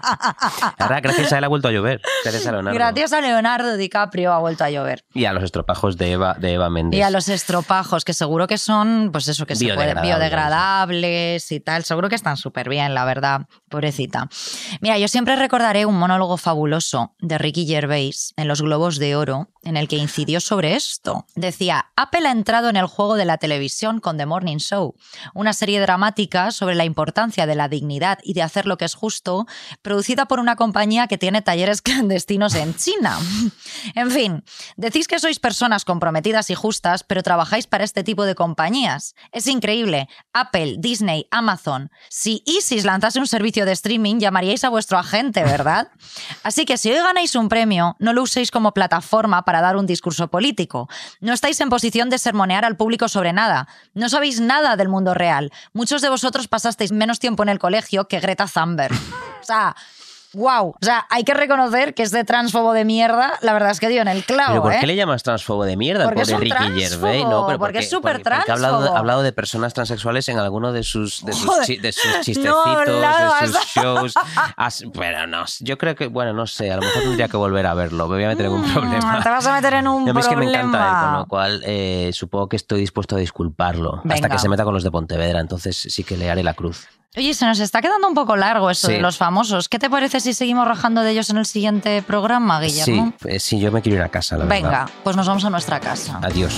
Ahora, gracias a él ha vuelto a llover. Gracias a Leonardo. Gracias a Leonardo DiCaprio ha vuelto a llover. Y a los estropajos de Eva, de Eva Mendes. Y a los estropajos, que seguro que son, pues eso, que se pueden, biodegradables y tal. Seguro que están súper bien, la verdad. Pobrecita. Mira, yo siempre recordaré un monólogo fabuloso de Ricky Gervais en Los Globos de Oro, en el que incidió sobre esto. Decía, Apple ha entrado en el juego de la televisión con The Morning Show, una serie dramática sobre la importancia de la dignidad y de hacer lo que es justo, producida por una compañía que tiene talleres clandestinos en China. En fin, decís que sois personas comprometidas y justas, pero trabajáis para este tipo de compañías. Es increíble. Apple, Disney, Amazon. Si Isis lanzase un servicio de streaming, llamaríais a vuestro agente, ¿verdad? Así que si hoy ganáis un premio, no lo uséis como plataforma para dar un discurso político. No estáis en posición de sermonear al público sobre nada. No sabéis nada del mundo real. Muchos de vosotros pasasteis menos tiempo en el colegio que Greta Thunberg. O sea... Wow, o sea, hay que reconocer que este transfobo de mierda, la verdad es que dio en el clavo. ¿Pero por qué ¿eh? le llamas transfobo de mierda? Porque por es un Ricky transfobo, Gervais, no, pero porque, porque es súper transfobo. Porque ha hablado, ha hablado de personas transexuales en alguno de sus, de sus, chi, de sus chistecitos, no, de sus shows. As, pero no, yo creo que, bueno, no sé, a lo mejor tendría que volver a verlo, me voy a meter en un problema. Te vas a meter en un problema. Es que me problema. encanta él, con lo cual eh, supongo que estoy dispuesto a disculparlo. Venga. Hasta que se meta con los de Pontevedra, entonces sí que le haré la cruz. Oye, se nos está quedando un poco largo esto sí. de los famosos. ¿Qué te parece si seguimos rajando de ellos en el siguiente programa, Guillermo? Sí, eh, sí, yo me quiero ir a casa, la Venga, verdad. pues nos vamos a nuestra casa. Adiós.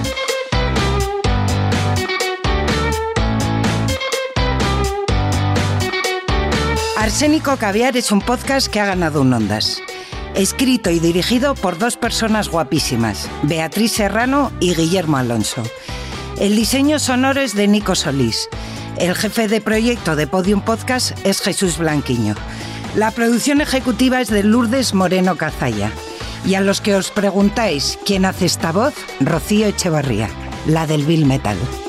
Arsénico Caviar es un podcast que ha ganado un Ondas. Escrito y dirigido por dos personas guapísimas, Beatriz Serrano y Guillermo Alonso. El diseño sonoro es de Nico Solís. El jefe de proyecto de Podium Podcast es Jesús Blanquiño. La producción ejecutiva es de Lourdes Moreno Cazalla. Y a los que os preguntáis quién hace esta voz, Rocío Echevarría, la del Bill Metal.